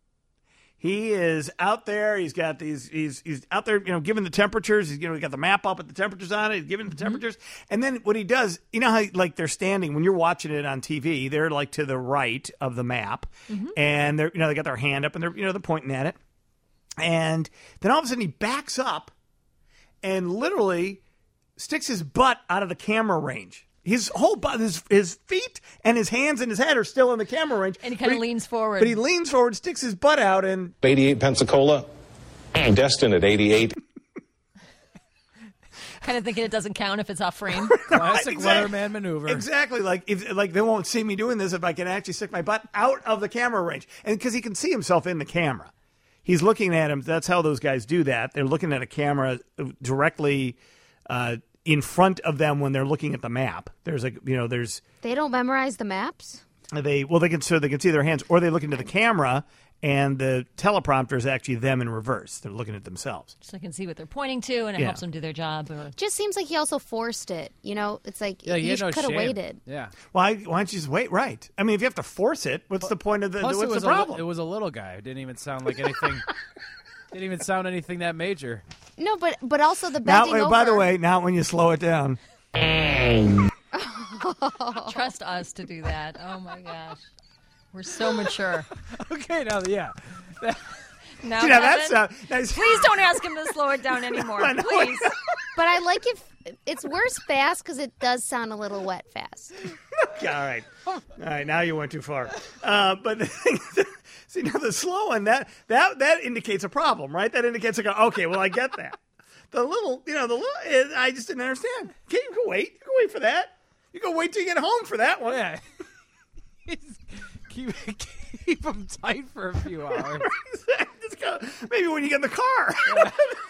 He is out there. He's got these. He's he's out there, you know, giving the temperatures. He's you know, he got the map up with the temperatures on it. He's giving the mm-hmm. temperatures, and then what he does, you know how like they're standing when you're watching it on T V. They're like to the right of the map, mm-hmm. and they're you know they got their hand up and they're you know they're pointing at it, and then all of a sudden he backs up, and literally sticks his butt out of the camera range. His whole butt, his, his feet and his hands and his head are still in the camera range. And he kind of leans forward. But he leans forward, sticks his butt out, and... eighty-eight Pensacola, Destin at eighty-eight. Kind of thinking it doesn't count if it's off frame. Classic exactly. Weatherman maneuver. Exactly. Like, if like they won't see me doing this if I can actually stick my butt out of the camera range. And because he can see himself in the camera. He's looking at him. That's how those guys do that. They're looking at a camera directly... Uh, in front of them when they're looking at the map. There's like, you know, there's... They don't memorize the maps? They Well, they can so they can see their hands, or they look into the camera, and the teleprompter is actually them in reverse. They're looking at themselves. So they can see what they're pointing to, and it Yeah. helps them do their job. Or... Just seems like he also forced it. You know, it's like Yeah, he you had no could have shame. waited. Yeah. Why, why don't you just wait? Right. I mean, if you have to force it, what's the point of the, Plus, it what's was the a li- problem? it was a little guy. It didn't even sound like anything. Didn't even sound anything that major. No, but but also the Now, bending over. by the way, not when you slow it down. Trust us to do that. Oh, my gosh. We're so mature. Okay, now, yeah. Now, See, now that's, Kevin, uh, that's- please don't ask him to slow it down anymore. I know. Please. But I like it. It's worse fast because it does sound a little wet fast. Yeah, all right. All right, now you went too far. Uh, but the thing is, see, now the slow one, that, that, that indicates a problem, right? That indicates, like, okay, well, I get that. The little, you know, the little, I just didn't understand. Okay, you can wait. You can wait for that. You can wait till you get home for that one. Yeah. keep, keep them tight for a few hours. Just go, maybe when you get in the car. Yeah.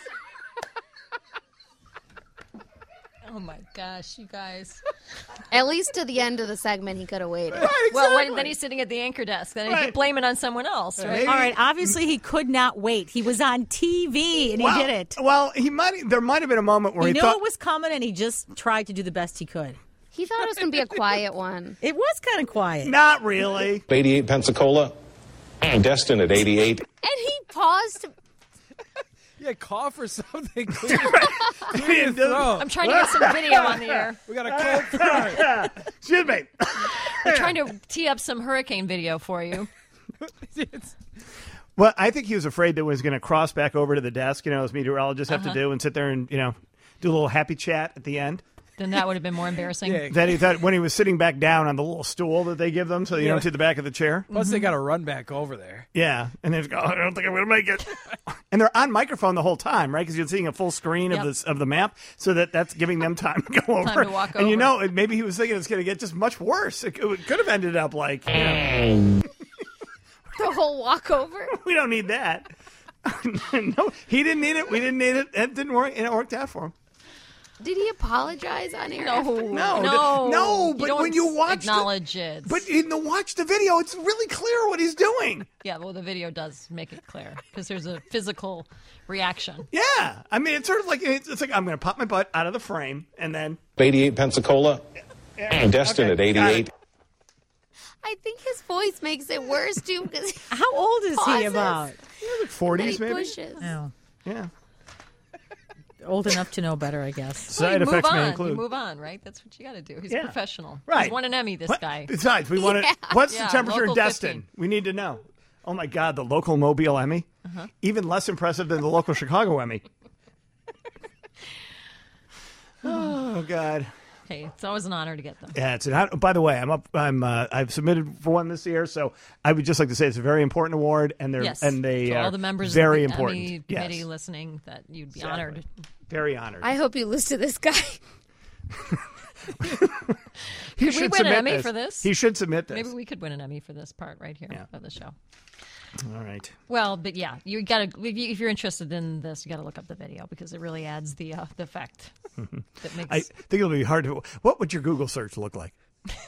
Oh, my gosh, you guys. At least to the end of the segment, he could have waited. Right, exactly. Well, when, then he's sitting at the anchor desk. Then he Right. can blame it on someone else, right? Maybe- All right, obviously he could not wait. He was on T V and well, he did it. Well, he might. There might have been a moment where He he, knew thought it was coming and he just tried to do the best he could. He thought it was going to be a quiet one. It was kind of quiet. Not really. eighty-eight Pensacola, Destin at eighty-eight. And he paused. To... Yeah, cough or something. Clear, clear your throat. I'm trying to get some video on the air. We got a cold throat. Excuse me. I'm trying to tee up some hurricane video for you. Well, I think he was afraid that he was going to cross back over to the desk, you know, as meteorologists have Uh-huh. to do, and sit there and, you know, do a little happy chat at the end. Then that would have been more embarrassing. Yeah. That he thought when he was sitting back down on the little stool that they give them, so you Yeah. don't see the back of the chair. Plus, they got to run back over there. Yeah, and they go, oh, I don't think I'm going to make it. And they're on microphone the whole time, right? Because you're seeing a full screen Yep. of this of the map, so that that's giving them time to go over. Time to walk and you over. know, maybe he was thinking it's going to get just much worse. It, it could have ended up like, you know, The whole walkover. we don't need that. No, he didn't need it. We didn't need it. It didn't work, and it worked out for him. Did he apologize on air? No, No, no, no, You but don't when you watch the- acknowledge it, But in the watch the video, it's really clear what he's doing. yeah, well, the video does make it clear because there's a physical reaction. Yeah, I mean, it's sort of like it's, it's like I'm going to pop my butt out of the frame, and then eighty-eight Pensacola. Destin Okay, at eighty-eight. I think his voice makes it worse too. Because How old is he about? forties Many maybe. pushes. Oh, Yeah. old enough to know better, I guess. Side you effects move may on. include. You move on, right? That's what you got to do. He's Yeah. a professional. Right. He's won an Emmy, this What- guy. Besides, we want to. Yeah. What's Yeah, the temperature in local Destin? fifteen. We need to know. Oh my God, the local Mobile Emmy, Uh-huh. even less impressive than the local Chicago Emmy. Oh God. Hey, it's always an honor to get them. Yeah, it's an. hon- By the way, I'm up. I'm. Uh, I've submitted for one this year, so I would just like to say it's a very important award, and they're Yes. and they to are all the members very of the important. Emmy Yes. committee listening, that you'd be Exactly. honored. Very honored. I hope you lose to this guy. he Could we should win an submit Emmy this. for this? He should submit this. Maybe we could win an Emmy for this part right here Yeah. of the show. All right. Well, but yeah, you got to if, you, if you're interested in this, you got to look up the video because it really adds the uh, the effect that makes. I think it'll be hard to. What would your Google search look like?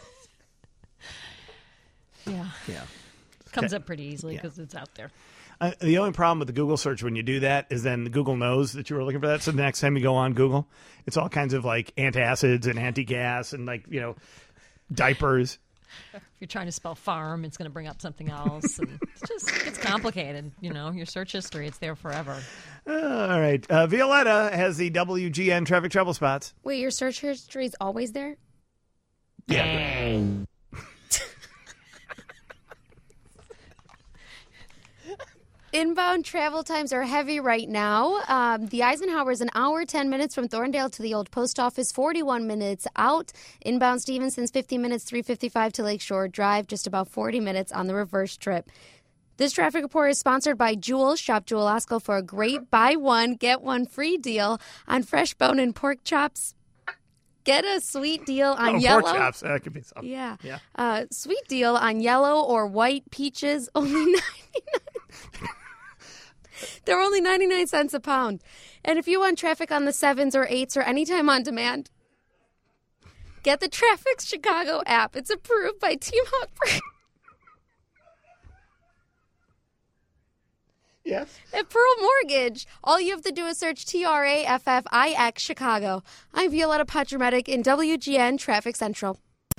yeah, Yeah. comes Okay. up pretty easily Yeah. because it's out there. Uh, the only problem with the Google search when you do that is then Google knows that you were looking for that. So the next time you go on Google, it's all kinds of like antacids and anti-gas and like, you know, diapers. If you're trying to spell farm, it's going to bring up something else. And it's just it's complicated. You know, your search history, it's there forever. Uh, all right. Uh, Violetta has the W G N traffic trouble spots. Wait, your search history is always there? Yeah. Inbound travel times are heavy right now. Um, the Eisenhower is an hour, ten minutes from Thorndale to the old post office, forty-one minutes out. Inbound Stevenson's fifty minutes, three fifty-five to Lakeshore Drive, just about forty minutes on the reverse trip. This traffic report is sponsored by Jewel. Shop Jewel Osco for a great buy one, get one free deal on fresh bone and pork chops. Get a sweet deal on Oh, yellow. pork chops. That could be something. Yeah. Yeah. Uh, sweet deal on yellow or white peaches, only ninety-nine. They're only ninety-nine cents a pound. And if you want traffic on the sevens or eights or anytime on demand, get the Traffic Chicago app. It's approved by Team Hawk Yes. at Pearl Mortgage. All you have to do is search T R A F F I X Chicago. I'm Violetta Patrimetic in W G N Traffic Central.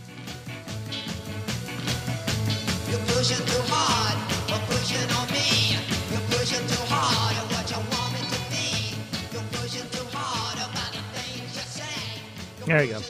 You're pushing too hard, or pushing on me. You're pushing too hard, or what you want me to be. You're pushing too hard about the things you say. There you go.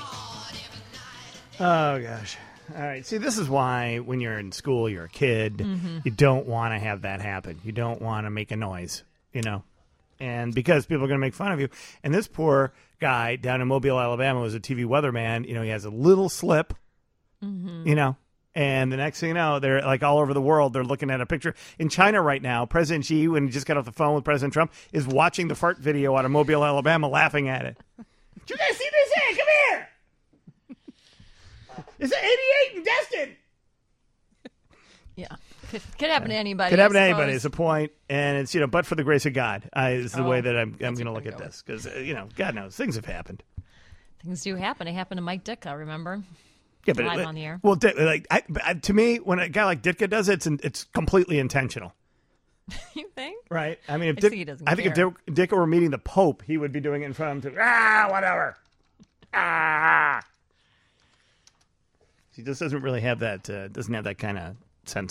Oh, gosh. All right. See, this is why when you're in school, you're a kid, Mhm. you don't want to have that happen. You don't want to make a noise, you know, and because people are going to make fun of you. And this poor guy down in Mobile, Alabama, was a T V weatherman. You know, he has a little slip, Mhm. you know, and the next thing you know, they're like all over the world. They're looking at a picture in China right now. President Xi, when he just got off the phone with President Trump, is watching the fart video out of Mobile, Alabama, laughing at it. Did you guys see this? Hey, come here. It's an eighty-eight in Destin. Yeah, could, could happen to anybody. Could happen to I anybody. suppose. Is the point, and it's you know, but for the grace of God, I, is the Oh, way that I'm I'm that's going to a look good at going. this because uh, you know, God knows things have happened. Things do happen. It happened to Mike Ditka, remember? Yeah, but Live it, on the air. well, Di- like I, but, uh, to me, when a guy like Ditka does it, it's it's completely intentional, You think? right? I mean, if I Dick, think he doesn't I think care. if Dick, Ditka were meeting the Pope, he would be doing it in front of him. To, ah, whatever. Ah. He just doesn't really have that. Uh, doesn't have that kind of sense of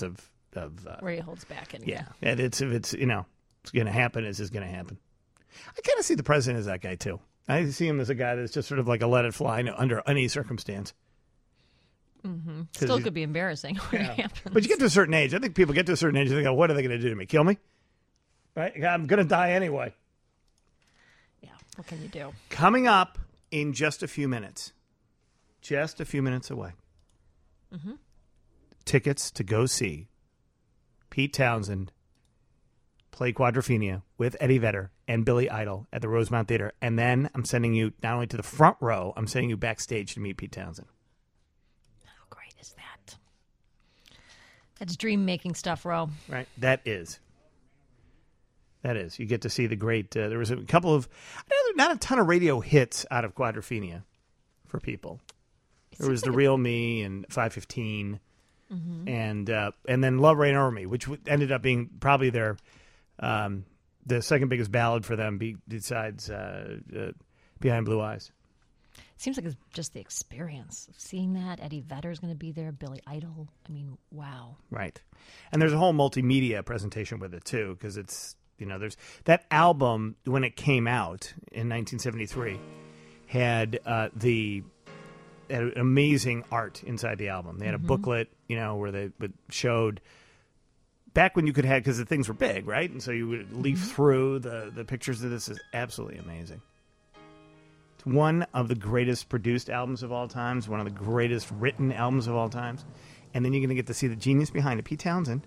of uh, Where he holds back. And, yeah, and it's if it's you know it's going to happen, it's just going to happen. I kind of see the president as that guy too. I see him as a guy that's just sort of like a let it fly under any circumstance. Mm-hmm. Still you- could be embarrassing when Yeah. it happens. But you get to a certain age. I think people get to a certain age and they go, what are they going to do to me? Kill me? Right? I'm going to die anyway. What can you do? Coming up in just a few minutes, just a few minutes away, Mm-hmm. tickets to go see Pete Townsend play Quadrophenia with Eddie Vedder and Billy Idol at the Rosemont Theater. And then I'm sending you not only to the front row, I'm sending you backstage to meet Pete Townsend. How great is that? That's dream-making stuff, Ro. Right. That is. That is. You get to see the great, uh, there was a couple of, not a ton of radio hits out of Quadrophenia for people. There was The Real Me and five fifteen, Mhm. and uh, and then Love Reign Over Me, which w- ended up being probably their um, the second biggest ballad for them, be- besides uh, uh, Behind Blue Eyes. Seems like it's just the experience of seeing that. Eddie Vedder's going to be there. Billy Idol. I mean, wow. Right. And there's a whole multimedia presentation with it, too, because it's, you know, there's that album, when it came out in nineteen seventy-three, had uh, the had amazing art inside the album. They had Mhm. a booklet, you know, where they would showed back when you could have, because the things were big, right? And so you would leaf through the, the pictures of this. Is absolutely amazing. It's one of the greatest produced albums of all times, one of the greatest written albums of all times. And then you're going to get to see the genius behind it, Pete Townsend.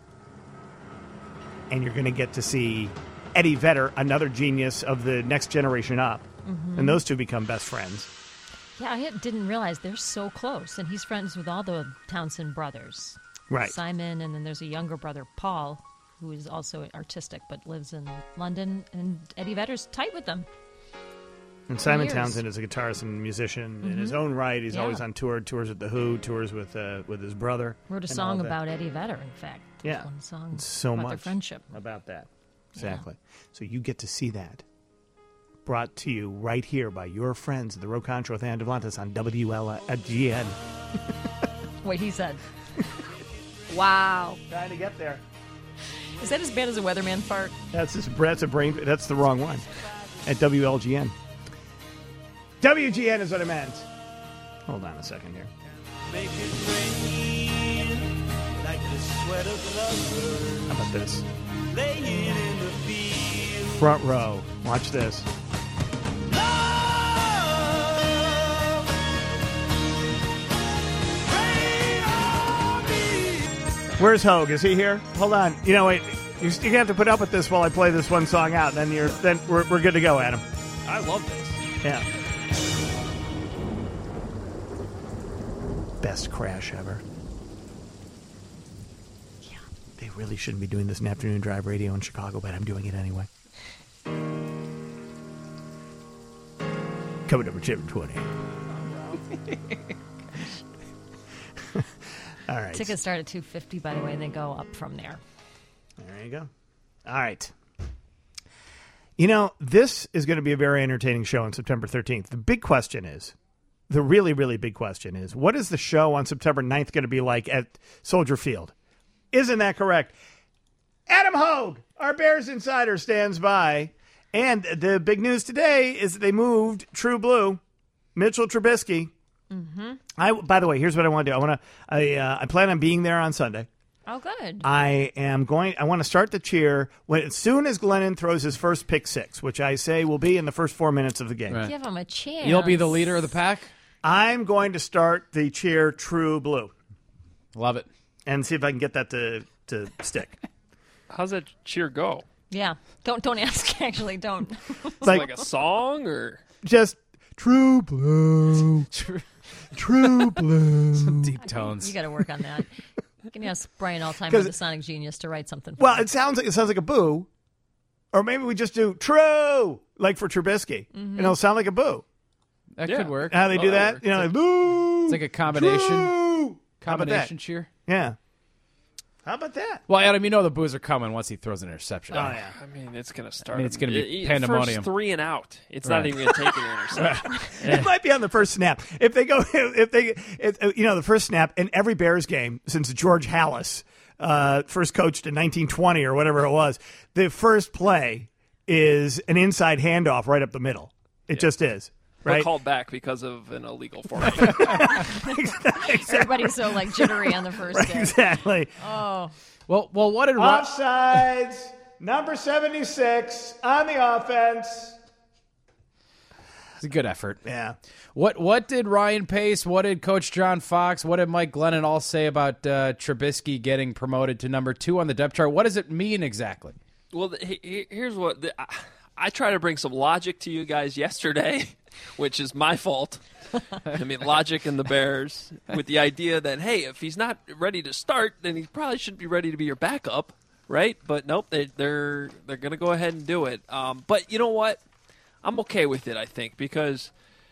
And you're going to get to see Eddie Vedder, another genius of the next generation up. Mhm. And those two become best friends. Yeah, I didn't realize they're so close. And he's friends with all the Townsend brothers. Right. Simon, and then there's a younger brother, Paul, who is also artistic but lives in London. And Eddie Vedder's tight with them. And Simon years. Townsend is a guitarist and musician in his Mhm. own right. He's Yeah. always on tour, tours with The Who, tours with uh, with his brother. Wrote a and song all that. about Eddie Vedder, in fact. There's Yeah, one song It's so about much their friendship. about that. Exactly. So you get to see that brought to you right here by your friends at the Rokan Show with Ann Devlantis on W L G N. What he said. Wow. Trying to get there. Is that as bad as a weatherman fart? That's just, that's a brain. That's the wrong one. At W L G N. W G N is what I meant. Hold on a second here. Make it rain like the sweat of lovers. How about this? Laying in the field. Front row. Watch this. Where's Hogue? Is he here? Hold on. You know, wait. You, you have to put up with this while I play this one song out. Then you're then we're we're good to go, Adam. I love this. Yeah. Best crash ever. Yeah. They really shouldn't be doing this in afternoon drive radio in Chicago, but I'm doing it anyway. Coming up at seven twenty. All right. Tickets start at two fifty, by the way. They go up from there. There you go. All right. You know, this is going to be a very entertaining show on September thirteenth. The big question is, the really, really big question is, what is the show on September ninth going to be like at Soldier Field? Isn't that correct? Adam Hogue, our Bears insider, stands by. And the big news today is that they moved True Blue, Mitchell Trubisky. Mm-hmm. I, by the way, here's what I want to do. I want to. I uh, I plan on being there on Sunday. Oh, good. I am going. I want to start the cheer when as soon as Glennon throws his first pick six, which I say will be in the first four minutes of the game. Right. Give him a chance. You'll be the leader of the pack? I'm going to start the cheer True Blue. Love it. And see if I can get that to to stick. How's that cheer go? Yeah. Don't don't ask. Actually, don't. It's like, like a song or just True Blue. True, True Blue. Some deep tones. You got to work on that. You can ask Brian Altheimer, the Sonic Genius, to write something. For Well, you. it sounds like it sounds like a boo, or maybe we just do True like for Trubisky, Mm-hmm. and it'll sound like a boo. That Yeah. could work. How they do Oh, that? that You know, like, It's boo. It's like a combination True. How about combination that? cheer. Yeah. How about that? Well, Adam, you know the boos are coming once he throws an interception. Oh yeah. I mean, it's going to start. I mean, it's gonna be It- it- pandemonium. First three and out. It's Right. not even going to take an interception. It might be on the first snap. If they go, if they, if, you know, the first snap in every Bears game since George Hallis uh, first coached in nineteen twenty or whatever it was. The first play is an inside handoff right up the middle. It just is. Right? But called back because of an illegal forfeit. Everybody's so like jittery on the first Right, day. exactly. Oh. Well, well, what did Ro- Offsides, number seventy-six on the offense. It's a good effort. Yeah. What What did Ryan Pace? What did Coach John Fox? What did Mike Glennon all say about uh, Trubisky getting promoted to number two on the depth chart? What does it mean exactly? Well, the, he- he- here's what the, I, I tried to bring some logic to you guys yesterday, which is my fault. I mean, logic in the Bears with the idea that, hey, if he's not ready to start, then he probably should be ready to be your backup, right? But nope, they, they're they're going to go ahead and do it. Um, but you know what? I'm okay with it, I think, because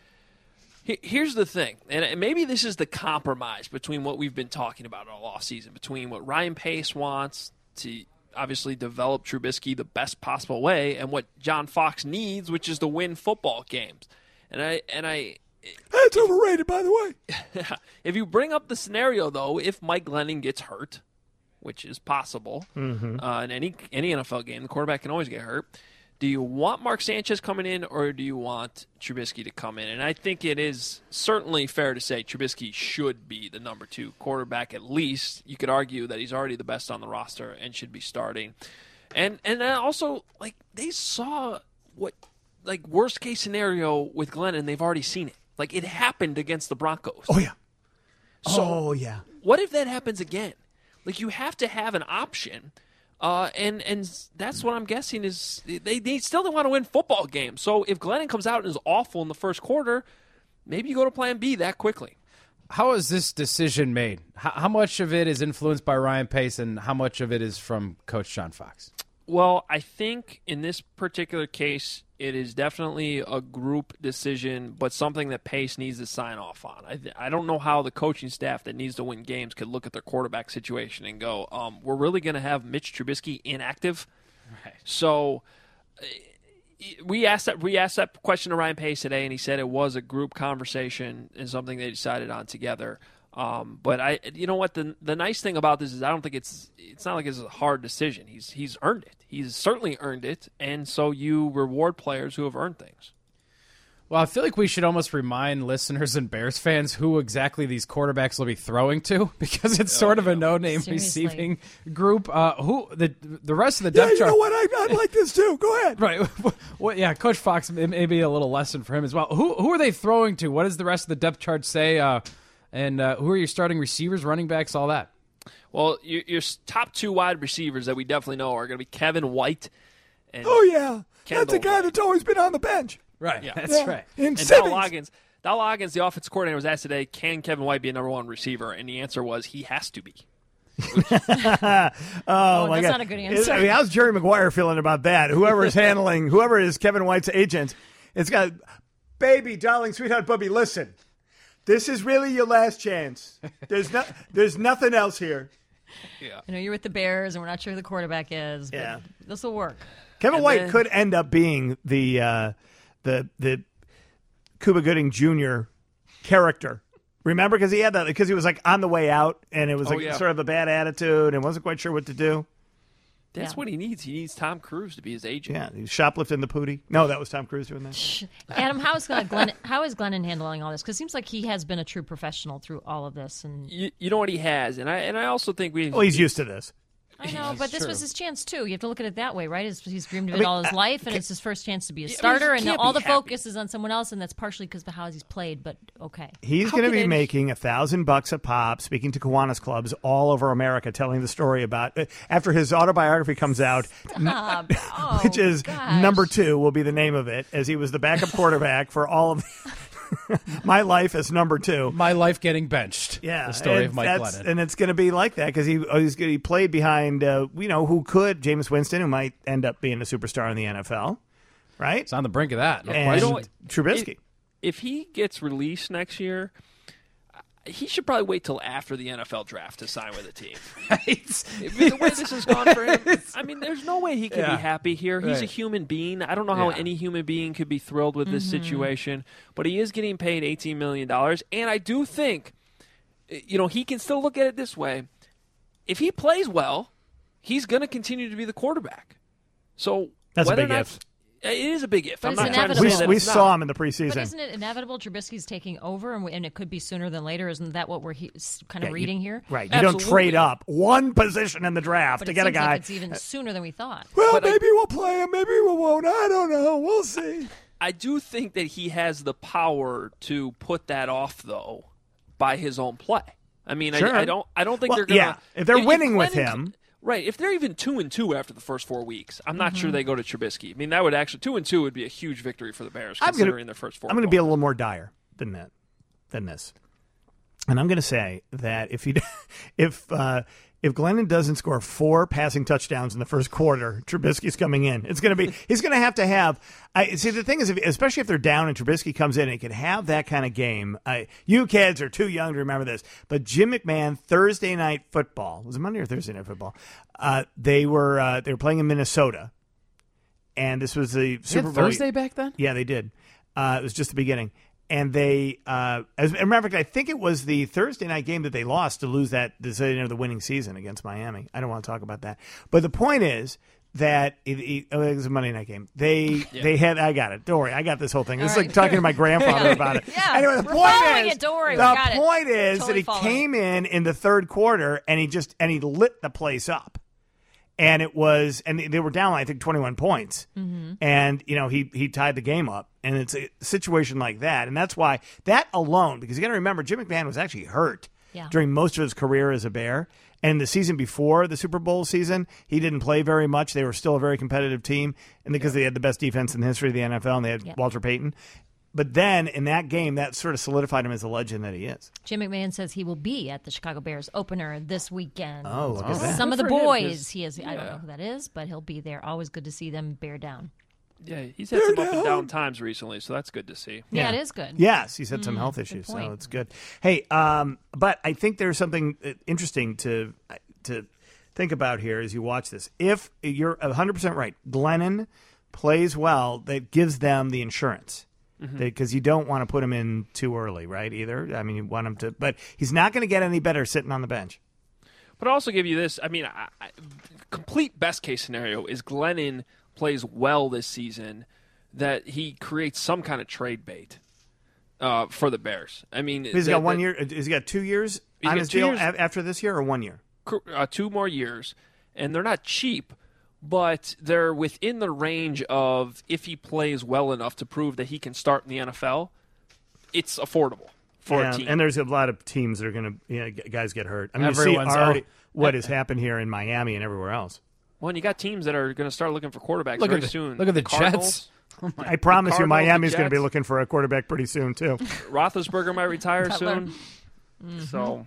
he, here's the thing, and maybe this is the compromise between what we've been talking about all offseason, between what Ryan Pace wants to obviously develop Trubisky the best possible way and what John Fox needs, which is to win football games. And I and I That's overrated, by the way. if you bring up the scenario, though, if Mike Glennon gets hurt, which is possible Mhm. uh, in any any N F L game, the quarterback can always get hurt. Do you want Mark Sanchez coming in, or do you want Trubisky to come in? And I think it is certainly fair to say Trubisky should be the number two quarterback at least. You could argue that he's already the best on the roster and should be starting. And and then also, like, they saw what, like, worst case scenario with Glennon, they've already seen it. Like, it happened against the Broncos. Oh, yeah. So oh, yeah. what if that happens again? Like, you have to have an option. Uh, and and that's what I'm guessing is they, they still don't want to win football games. So if Glennon comes out and is awful in the first quarter, maybe you go to plan B that quickly. How is this decision made? How, how much of it is influenced by Ryan Pace and how much of it is from Coach John Fox? Well, I think in this particular case, it is definitely a group decision, but something that Pace needs to sign off on. I, I don't know how the coaching staff that needs to win games could look at their quarterback situation and go, um, we're really going to have Mitch Trubisky inactive? Right. So uh, we asked that we asked that question to Ryan Pace today, and he said it was a group conversation and something they decided on together. Um, but I, you know what, the the nice thing about this is I don't think it's it's not like it's a hard decision. He's he's earned it. He's certainly earned it, and so you reward players who have earned things. Well, I feel like we should almost remind listeners and Bears fans who exactly these quarterbacks will be throwing to, because it's sort of a no-name Seriously. receiving group. Uh, who the the rest of the depth Yeah, you chart? know what? I, I like this too. Go ahead. Right. Well, yeah, Coach Fox, it may be a little lesson for him as well. Who who are they throwing to? What does the rest of the depth chart say? Uh, and uh, who are your starting receivers, running backs, all that? Well, your, your top two wide receivers that we definitely know are going to be Kevin White and Oh, yeah. Kendall. That's a guy that's always been on the bench. Right. Yeah. That's right. In And Dal Simmons. Loggins, Dal Loggins, the offensive coordinator, was asked today, can Kevin White be a number one receiver? And the answer was he has to be. oh, Oh, my that's God. not a good answer. I mean, how's Jerry Maguire feeling about that? Whoever is handling, whoever is Kevin White's agent, it's got, baby, darling, sweetheart, Bubby, listen. This is really your last chance. There's no, there's nothing else here. Yeah. I know you're with the Bears, and we're not sure who the quarterback is, but Yeah. this will work. Kevin And White then- could end up being the uh, the the Cuba Gooding Junior character. Remember, because he had that because he was like on the way out, and it was Oh, like yeah. sort of a bad attitude, and wasn't quite sure what to do. That's Yeah. what he needs. He needs Tom Cruise to be his agent. Yeah, he was shoplifting the pootie. No, that was Tom Cruise doing that. Adam, how is uh, Glenn, how is Glennon handling all this? Because it seems like he has been a true professional through all of this. And You, you know what he has, and I and I also think we. Well, he's used to this. I know, but this True. was his chance too. You have to look at it that way, right? He's, he's dreamed of I it mean, all his uh, life, and ca- it's his first chance to be a Yeah, I mean, starter. you And can't all be the happy. focus is on someone else, and that's partially because of how he's played. But okay, He's How going to can be any- making a thousand bucks a pop, speaking to Kiwanis clubs all over America, telling the story about uh, after his autobiography comes out, Stop. Oh, which is gosh. number two will be the name of it, as he was the backup quarterback for all of my life as number two. My life getting benched. Yeah, The story and of Mike that's- Glennon. and it's going to be like that because he he's, he played behind uh, you know who could Jameis Winston, who might end up being a superstar in the N F L, right? It's on the brink of that. No and question. You know what? Trubisky. If he gets released next year, he should probably wait till after the N F L draft to sign with a team. With the way this has gone for him, I mean, there's no way he can Yeah. be happy here. He's a Right. human being. I don't know how Yeah. any human being could be thrilled with this situation, but he is getting paid eighteen million dollars, and I do think, you know, he can still look at it this way. if he plays well, he's going to continue to be the quarterback. So That's a whether big or not, if. It is a big if. But I'm it's not trying to inevitable. say that We it's saw not. him in the preseason. But isn't it inevitable Trubisky's taking over, and, we, and it could be sooner than later? Isn't that what we're he, kind of Yeah, reading you, here? Right. You Absolutely. don't trade up one position in the draft But to it get a seems guy. like it's even sooner than we thought. well, But I- maybe we'll play him. Maybe we won't. I don't know. We'll see. I do think that he has the power to put that off, though, by his own play. I mean, Sure. I, I don't. I don't think Well, they're going to. yeah, if they're winning with him. right? If they're even two and two after the first four weeks, I'm not Mhm. sure they go to Trubisky. I mean, that would actually two and two would be a huge victory for the Bears, I'm considering gonna, their first four. I'm going to be a little more dire than that, than this, and I'm going to say that if he, if uh, if Glennon doesn't score four passing touchdowns in the first quarter, Trubisky's coming in. It's going to be he's going to have to have. I see. The thing is, if, especially if they're down and Trubisky comes in and he can have that kind of game. I, you kids are too young to remember this, but Jim McMahon Thursday Night Football was it Monday or Thursday Night Football? Uh, they were uh, they were playing in Minnesota, and this was the They Super had Bowl. Thursday back then? Yeah, they did. Uh, it was just the beginning. And they, uh, as a matter of fact, I think it was the Thursday night game that they lost to lose that decision of the winning season against Miami. I don't want to talk about that. But the point is that it, it, oh, it was a Monday night game. They Yeah. they had, I got it. Don't worry, I got this whole thing. This All is like right. talking to my grandfather about it. Yeah, Anyway, the we're point following is, it. Don't worry, we the got it. point is Totally that he following came in in the third quarter and he just and he lit the place up. And it was, and they were down, I think, twenty-one points. Mhm. And, you know, he he tied the game up. And it's a situation like that. And that's why, that alone, because you got to remember, Jim McMahon was actually hurt Yeah. during most of his career as a Bear. And the season before the Super Bowl season, he didn't play very much. They were still a very competitive team. And because they had the best defense in the history of the N F L, and they had Yeah. Walter Payton. But then in that game, that sort of solidified him as the legend that he is. Jim McMahon says he will be at the Chicago Bears opener this weekend. Oh, look at that. Some of the Good for him, boys, 'cause- he is. I don't yeah. know who that is, but he'll be there. Always good to see them bear down. Yeah, he's had some up and down times recently, so that's good to see. Yeah, it is good. Yes, he's had some Mm, health good issues, so point. it's good. Hey, um, but I think there's something uh, interesting to to think about here as you watch this. If you're one hundred percent right, Glennon plays well, that gives them the insurance. Mhm. Because you don't want to put him in too early, right? Either. I mean, you want him to, but he's not going to get any better sitting on the bench. But I'll also give you this. I mean, I, I, complete best case scenario is Glennon plays well this season, that he creates some kind of trade bait uh, for the Bears. I mean, He's that- got one that- year. Has he got two years He's on got his two deal years- a- after this year, or one year? uh, two more years, and they're not cheap, but they're within the range of if he plays well enough to prove that he can start in the N F L, it's affordable for Yeah, a team. and there's a lot of teams that are going to, you know, g- guys get hurt. I mean, you see Everyone's already out. what has happened here in Miami and everywhere else. well, and you got teams that are going to start looking for quarterbacks Look at very the- soon. look at the Cardinals, Jets. I promise you, Cardinals, the Miami's going to be Jets. looking for a quarterback pretty soon too. Roethlisberger might retire Cutler. soon. Mm-hmm. So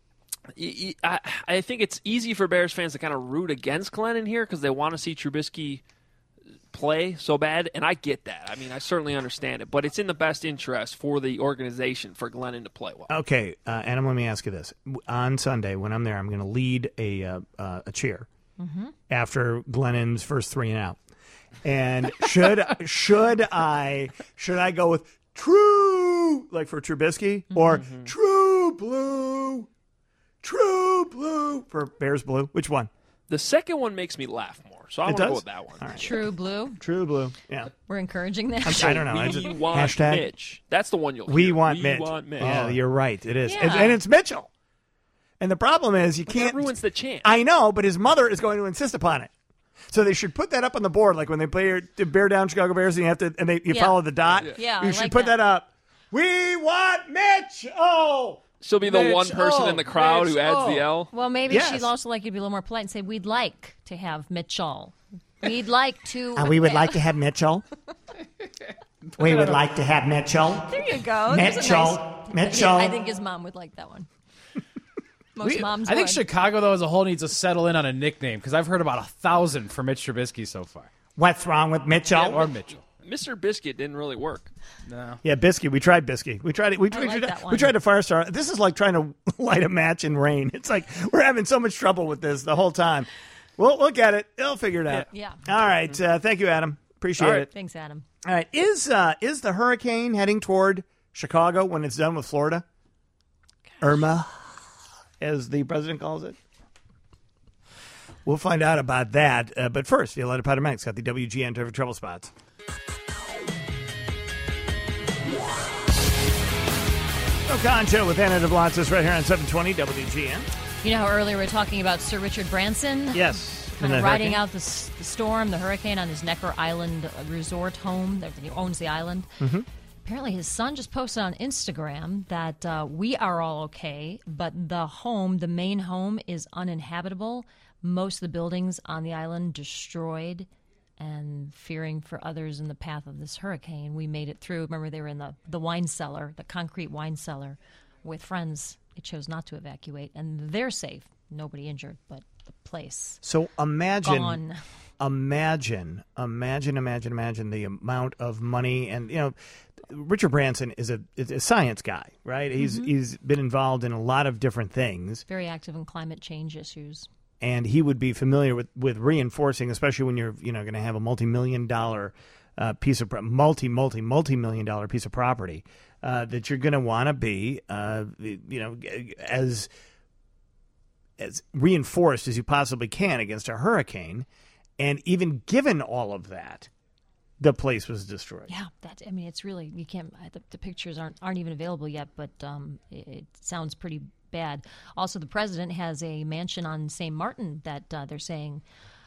y- y- I, I think it's easy for Bears fans to kind of root against Glennon here because they want to see Trubisky play so bad, and I get that. I mean, I certainly understand it, but it's in the best interest for the organization for Glennon to play well. Okay, uh, Adam, let me ask you this: on Sunday when I'm there, I'm going to lead a uh, uh, a cheer Mhm. after Glennon's first three and out. And should should I should I go with true like for Trubisky or true blue, true blue for Bears blue? Which one? The second one makes me laugh more, so I It want to go does? with that one. All right. True blue. True blue. Yeah. We're encouraging that. I'm- I don't know. I We just- want hashtag Mitch. That's the one you'll We hear. want we Mitch. want Mitch. Yeah, you're right. It is, Yeah. and, and it's Mitchell. And the problem is you That can't. ruins the chance. I know, but his mother is going to insist upon it. So they should put that up on the board, like when they play to bear down Chicago Bears, and you have to, and they you Yeah. follow the dot. Yeah, you I should like put that. that. up. We want Mitch. Oh, She'll be the Mitch, one person oh, in the crowd Mitch, who adds oh. the L. Well, maybe Yes. she'd also like you to be a little more polite and say, "We'd like to have Mitchell. We'd like to." Uh, we would like to have Mitchell. we would like to have Mitchell. There you go. There's a Mitchell. nice- Mitchell. I think his mom would like that one. Most We- moms I think would. Chicago, though, as a whole, needs to settle in on a nickname because I've heard about a thousand for Mitch Trubisky so far. What's wrong with Mitchell? Or Mitchell. Mister Biscuit didn't really work. No. Yeah, Biscuit. We tried Biscuit. We tried it. We, I we, like tried, that we one. tried to fire star. This is like trying to light a match in rain. It's like we're having so much trouble with this the whole time. We'll we'll get it. They'll figure it out. Yeah. All right. Uh, thank you, Adam. Appreciate All right. it. Thanks, Adam. All right. Is uh, is the hurricane heading toward Chicago when it's done with Florida? Irma, as the president calls it. We'll find out about that. Uh, but first, Violetta Patermec's got the W G N Traffic Trouble Spots. Rokan Show with Anna DeBlantis right here on seven twenty W G N. You know how earlier we were talking about Sir Richard Branson? Yes. Kind of And the riding hurricane? out the, s- the storm, the hurricane, on his Necker Island resort home. that He owns the island. Mm-hmm. Apparently, his son just posted on Instagram that uh, we are all okay, but the home, the main home, is uninhabitable. Most of the buildings on the island destroyed, and fearing for others in the path of this hurricane, we made it through. Remember, they were in the, the wine cellar, the concrete wine cellar, with friends. They chose not to evacuate, and they're safe. Nobody injured, but the place So imagine, gone. imagine, imagine, imagine, imagine the amount of money. And, you know, Richard Branson is a, is a science guy, right? He's Mhm. He's been involved in a lot of different things. Very active in climate change issues. And he would be familiar with, with reinforcing, especially when you're, you know, going to have a multi-million dollar uh, piece of pro- multi, multi, multi-million dollar piece of property, uh, that you're going to want to be, uh, you know, as as reinforced as you possibly can against a hurricane. And even given all of that, the place was destroyed. Yeah, that. I mean, it's really you can't. The, the pictures aren't aren't even available yet, but um, it, it sounds pretty bad. Also, the president has a mansion on Saint Martin that uh, they're saying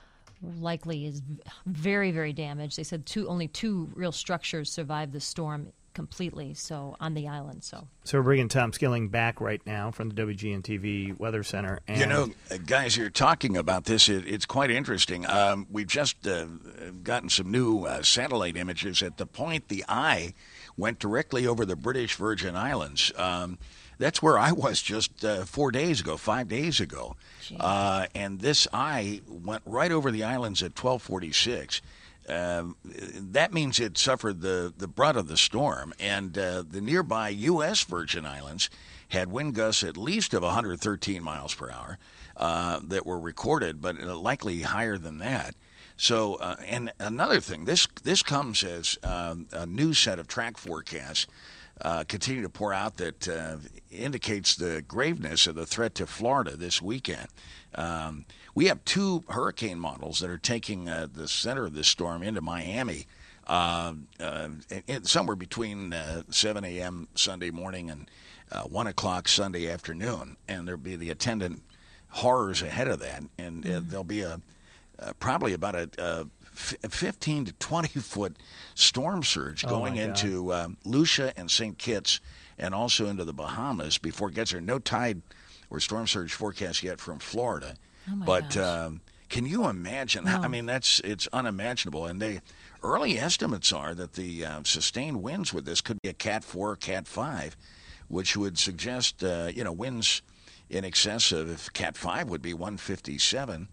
likely is v- very very damaged. They said two only two real structures survived the storm completely. So on the island. So So we're bringing Tom Skilling back right now from the W G N T V Weather Center. And You know, uh, guys, you're talking about this. It, it's quite interesting. Um, we've just uh, gotten some new uh, satellite images. At the point the eye went directly over the British Virgin Islands. Um, that's where I was just uh, four days ago, five days ago. Uh, and this eye went right over the islands at twelve forty-six. Um, that means it suffered the, the brunt of the storm, and uh, the nearby U S Virgin Islands had wind gusts at least of one hundred thirteen miles per hour uh, that were recorded, but likely higher than that. So, uh, and another thing, this this comes as um, a new set of track forecasts uh, continue to pour out that uh, indicates the graveness of the threat to Florida this weekend. Um, we have two hurricane models that are taking uh, the center of this storm into Miami uh, uh, in, somewhere between uh, seven a.m. Sunday morning and uh, one o'clock Sunday afternoon. And there'll be the attendant horrors ahead of that. And uh, there'll be a uh, probably about a, a fifteen to twenty foot storm surge Oh, going my God. into um, Lucia and Saint Kitts and also into the Bahamas before it gets there. No tide or storm surge forecast yet from Florida. Oh my but gosh. um, can you imagine? how- I No. mean, that's it's unimaginable. And they early estimates are that the uh, sustained winds with this could be a Cat four or Cat five, which would suggest uh, you know winds in excess of if Cat five would be one fifty-seven.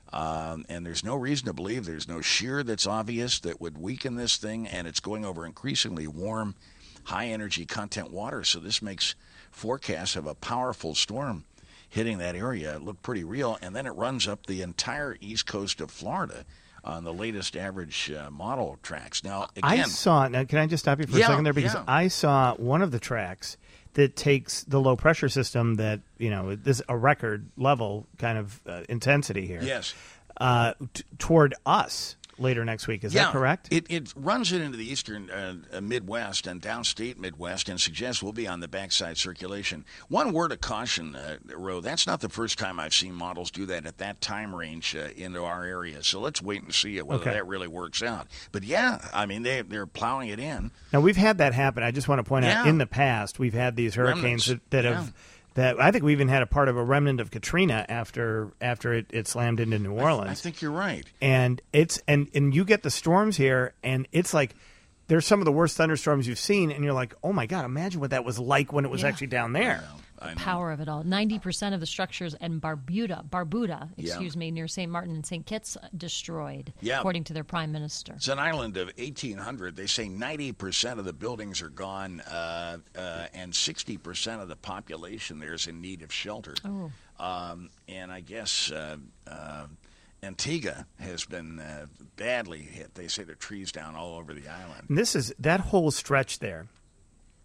Um, and there's no reason to believe there's no shear that's obvious that would weaken this thing, and it's going over increasingly warm, high energy content water. So this makes forecasts of a powerful storm hitting that area look pretty real. And then it runs up the entire east coast of Florida on the latest average uh, model tracks. Now, I again, saw, now can I just stop you for Yeah, a second there? Because yeah. I saw one of the tracks that takes the low pressure system that, you know, this a record level kind of uh, intensity here. Yes. Uh, t- toward us later next week. Is yeah, that correct? It, it runs it into the eastern uh, uh, Midwest and downstate Midwest and suggests we'll be on the backside circulation. One word of caution, uh, Ro, that's not the first time I've seen models do that at that time range uh, into our area. So let's wait and see whether Okay. that really works out. But yeah, I mean, they, they're plowing it in. Now, we've had that happen. I just want to point out, Yeah. in the past, we've had these hurricanes Remnants. that, that Yeah. have, that I think we even had a part of a remnant of Katrina after after it, it slammed into New Orleans. I think you're right. And it's and and you get the storms here, and it's like there's some of the worst thunderstorms you've seen, and you're like, oh my God, imagine what that was like when it was Yeah. actually down there. the power of it all. ninety percent of the structures in Barbuda, Barbuda, Yeah. excuse me, near Saint Martin and Saint Kitts, uh, destroyed, Yeah. according to their prime minister. It's an island of eighteen hundred. They say ninety percent of the buildings are gone, uh, uh, and sixty percent of the population there is in need of shelter. Oh. Um, and I guess uh, uh, Antigua has been uh, badly hit. They say there are trees down all over the island. And this is that whole stretch there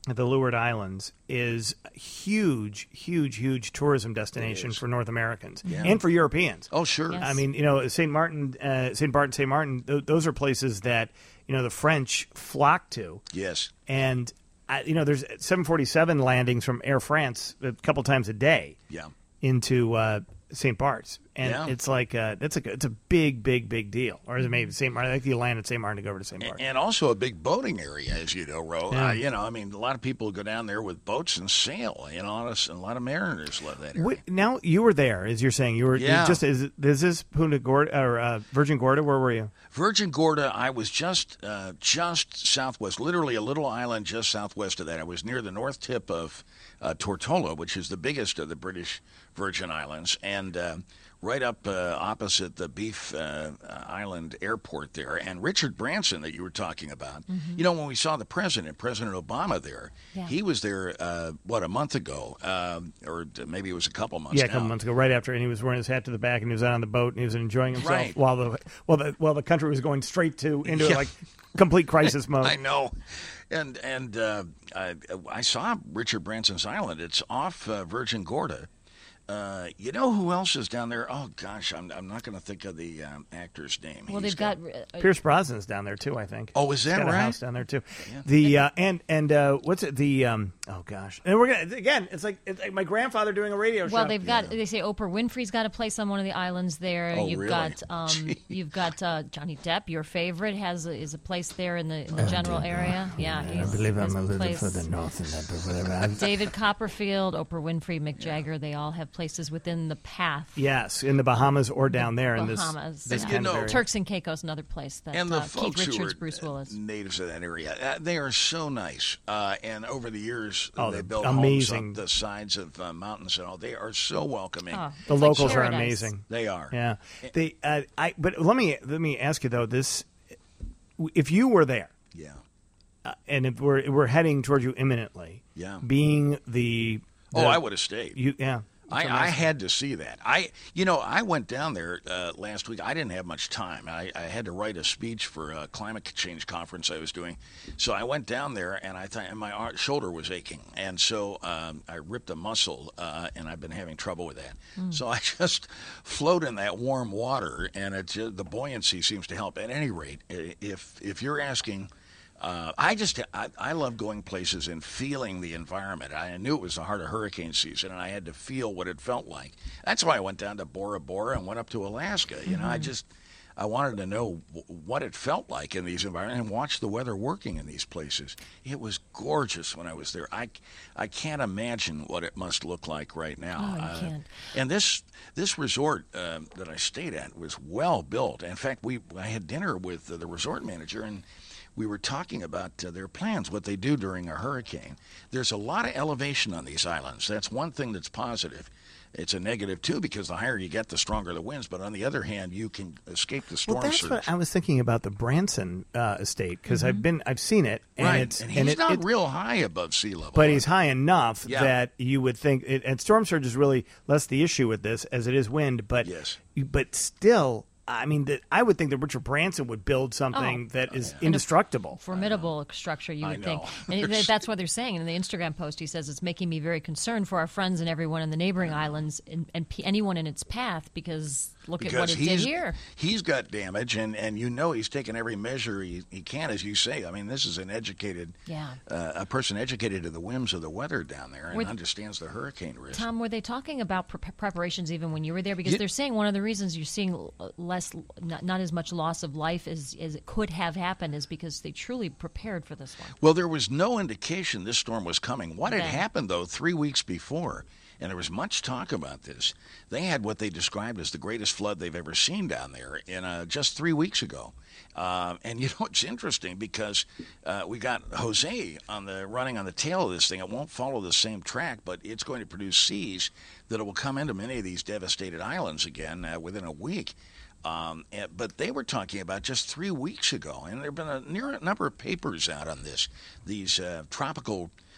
the Leeward Islands is a huge, huge, huge tourism destination for North Americans Yeah. and for Europeans. Oh, sure. I mean, you know, Saint Martin, uh, Saint Barton, Saint Martin, th- those are places that, you know, the French flock to. Yes. And, I, you know, there's seven forty-seven landings from Air France a couple times a day Yeah. into uh, Saint Bart's. And Yeah. it's like, uh, that's a, it's a big, big, big deal. Or is it maybe Saint Martin? I think you land at Saint Martin to go over to Saint Bart's. And also a big boating area, as you know, Ro. Yeah. Uh, you know, I mean, a lot of people go down there with boats and sail. You know, a lot of, a lot of mariners love that area. Wait, now you were there, as you're saying. You were Yeah. you just is, is this Punta Gorda or uh, Virgin Gorda? Where were you? Virgin Gorda, I was just uh, just southwest, literally a little island just southwest of that. I was near the north tip of uh, Tortola, which is the biggest of the British Virgin Islands, and uh, right up uh, opposite the Beef uh, Island airport there. And Richard Branson that you were talking about, Mm-hmm. you know, when we saw the president, President Obama there, Yeah. he was there, uh, what, a month ago, um, or maybe it was a couple months Yeah, a now. couple months ago, right after, and he was wearing his hat to the back, and he was out on the boat, and he was enjoying himself Right. while the while the while the country was going straight to into Yeah. like complete crisis mode. I know. And and uh, I, I saw Richard Branson's Island. It's off uh, Virgin Gorda. Uh, you know who else is down there? Oh, gosh, I'm, I'm not going to think of the um, actor's name. Well, He's they've got. uh, Pierce Brosnan's down there too, I think. Oh, is He's that got a right? house down there too. The uh, and and uh, what's it? The um, oh gosh, and we're gonna again. It's like it's like my grandfather doing a radio show. Well, they've got. They say Oprah Winfrey's got a place on one of the islands there. Oh, you've really? got. Um, Gee. you've got uh, Johnny Depp, your favorite, has a, is a place there in the in the general area. Yeah, I he's- believe has I'm a little place. further north than that, but whatever. I've- David Copperfield, Oprah Winfrey, Mick Jagger, they all have places within the path. Yes, in the Bahamas or down there in this Bahamas. this yeah. kind of area. Turks and Caicos, another place that And the uh, Keith folks who Richards, are Bruce Willis. natives of that area, uh, they are so nice. Uh, and over the years, Oh, they they're built amazing. homes up the sides of uh, mountains and all. They are so welcoming. Oh, The locals are amazing. They are. Yeah. They. Uh, I. But let me let me ask you though. This, if you were there, Yeah. uh, and if we're we're heading towards you imminently, Yeah. being the, Oh, the- I would have stayed. You. Yeah. I, That's I amazing. had to see that. I, you know, I went down there uh, last week. I didn't have much time. I, I had to write a speech for a climate change conference I was doing, so I went down there, and I thought and my ar- shoulder was aching, and so um, I ripped a muscle, uh, and I've been having trouble with that. Mm. So I just float in that warm water, and it just, the buoyancy seems to help. At any rate, i- if if you're asking. Uh, I just I, I love going places and feeling the environment. I knew it was the heart of hurricane season, and I had to feel what it felt like. That's why I went down to Bora Bora and went up to Alaska. You know, I Mhm. just I wanted to know w- what it felt like in these environments and watch the weather working in these places. It was gorgeous when I was there. I, I can't imagine what it must look like right now. Oh, you Uh, can't. And this this resort um, that I stayed at was well built. In fact, we I had dinner with uh, the resort manager, and we were talking about uh, their plans, what they do during a hurricane. There's a lot of elevation on these islands. That's one thing that's positive. It's a negative, too, because the higher you get, the stronger the winds. But on the other hand, you can escape the storm Well, that's surge. what I was thinking about the Branson uh, estate because I've been I've seen it and right. it's and he's it, not it- real high above sea level. but he's high enough Yeah. that you would think it, and storm surge is really less the issue with this as it is wind. But yes. but still, I mean, that I would think that Richard Branson would build something Oh. that is And a indestructible. Formidable structure, you I would think. know. And There's- that's what they're saying. In the Instagram post, he says it's making me very concerned for our friends and everyone in the neighboring islands and, and p- anyone in its path because look because at what it did he's, here. He's got damage, and, and you know he's taken every measure he, he can, as you say. I mean, this is an educated, Yeah. uh, a person educated to the whims of the weather down there and Were th- understands the hurricane risk. Tom, were they talking about pre- preparations even when you were there? Because Yeah. they're saying one of the reasons you're seeing l- less, not, not as much loss of life as, as it could have happened is because they truly prepared for this one. Well, there was no indication this storm was coming. What had Okay. happened, though, three weeks before, and there was much talk about this, they had what they described as the greatest flood they've ever seen down there in uh, just three weeks ago. Uh, and, you know, it's interesting because uh, we got Jose on the running on the tail of this thing. It won't follow the same track, but it's going to produce seas that will come into many of these devastated islands again uh, within a week. Um, and, but they were talking about just three weeks ago, and there have been a near a number of papers out on this. These uh, tropical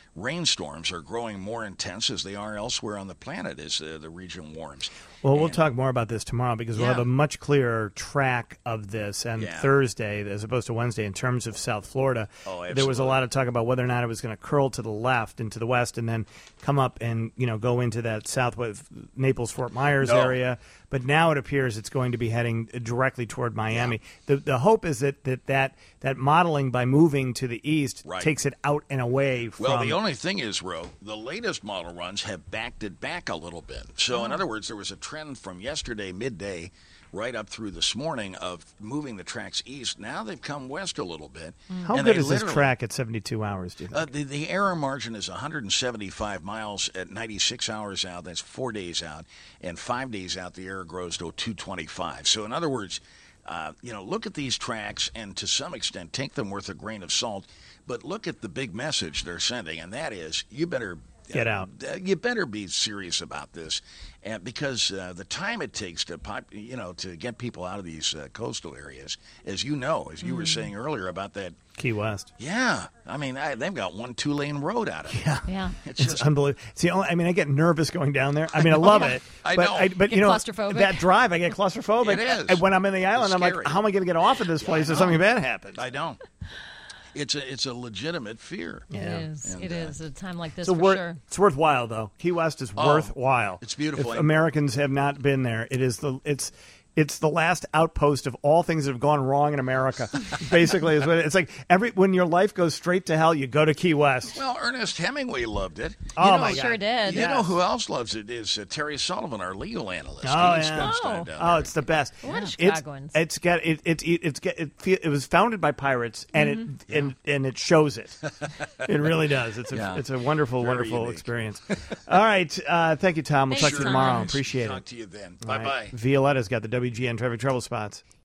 rainstorms are growing more intense as they are elsewhere on the planet as uh, the region warms. Well, we'll talk more about this tomorrow because we'll Yeah. have a much clearer track of this on Yeah. Thursday as opposed to Wednesday in terms of South Florida. Oh, There was a absolutely. lot of talk about whether or not it was going to curl to the left and to the west and then come up and, you know, go into that southwest Naples-Fort Myers No. area. But now it appears it's going to be heading directly toward Miami. The the hope is that that, that, that modeling by moving to the east Right. takes it out and away from... Well, the only thing is, Ro, the latest model runs have backed it back a little bit. So, in other words, there was a trend from yesterday midday right up through this morning of moving the tracks east. Now they've come west a little bit. How and good they is this literally- track at seventy-two hours, do you think? Uh, the, the error margin is one hundred seventy-five miles at ninety-six hours out. That's four days out. And five days out, the error grows to two twenty-five. So, in other words, uh, you know, look at these tracks and to some extent take them with a grain of salt. But look at the big message they're sending, and that is you better Get out. Uh, you better be serious about this, and because uh, the time it takes to pop, you know, to get people out of these uh, coastal areas, as you know, as you were saying earlier about that. Key West. Yeah, I mean, I, they've got one two-lane road out of it. Yeah, yeah. It's, It's just unbelievable. It's the only, I mean, I get nervous going down there. I mean, I love it. I but know. but Get you know, claustrophobic? that drive, I get claustrophobic. It is. And when I'm in the island, I'm scary. like, how am I going to get off of this place if something bad happens? I don't. It's a it's a legitimate fear. It is. And, It uh, is. At a time like this, So for wor- sure. It's worthwhile, though. Key West is Oh, worthwhile. it's beautiful. If Americans have not been there, it is the it's it's the last outpost of all things that have gone wrong in America. Basically, is what it, it's like. Every when your life goes straight to hell, you go to Key West. Well, Ernest Hemingway loved it. Oh, You know, my God. Sure did. You Yes. know who else loves it is uh, Terry Sullivan, our legal analyst. Oh, he yeah. spends time Oh. down Oh, there. it's the best. A lot of It's, Chicagoans. it's got it. It it it's get it, fe- it was founded by pirates, and it and and it shows it. It really does. It's a Yeah. it's a wonderful, Very wonderful unique. experience. All right, uh, thank you, Tom. We'll Thanks, talk to you Tom. tomorrow. Thanks. Appreciate Talk it. to you then. All Bye right. bye. Violetta's got the W G N traffic trouble spots.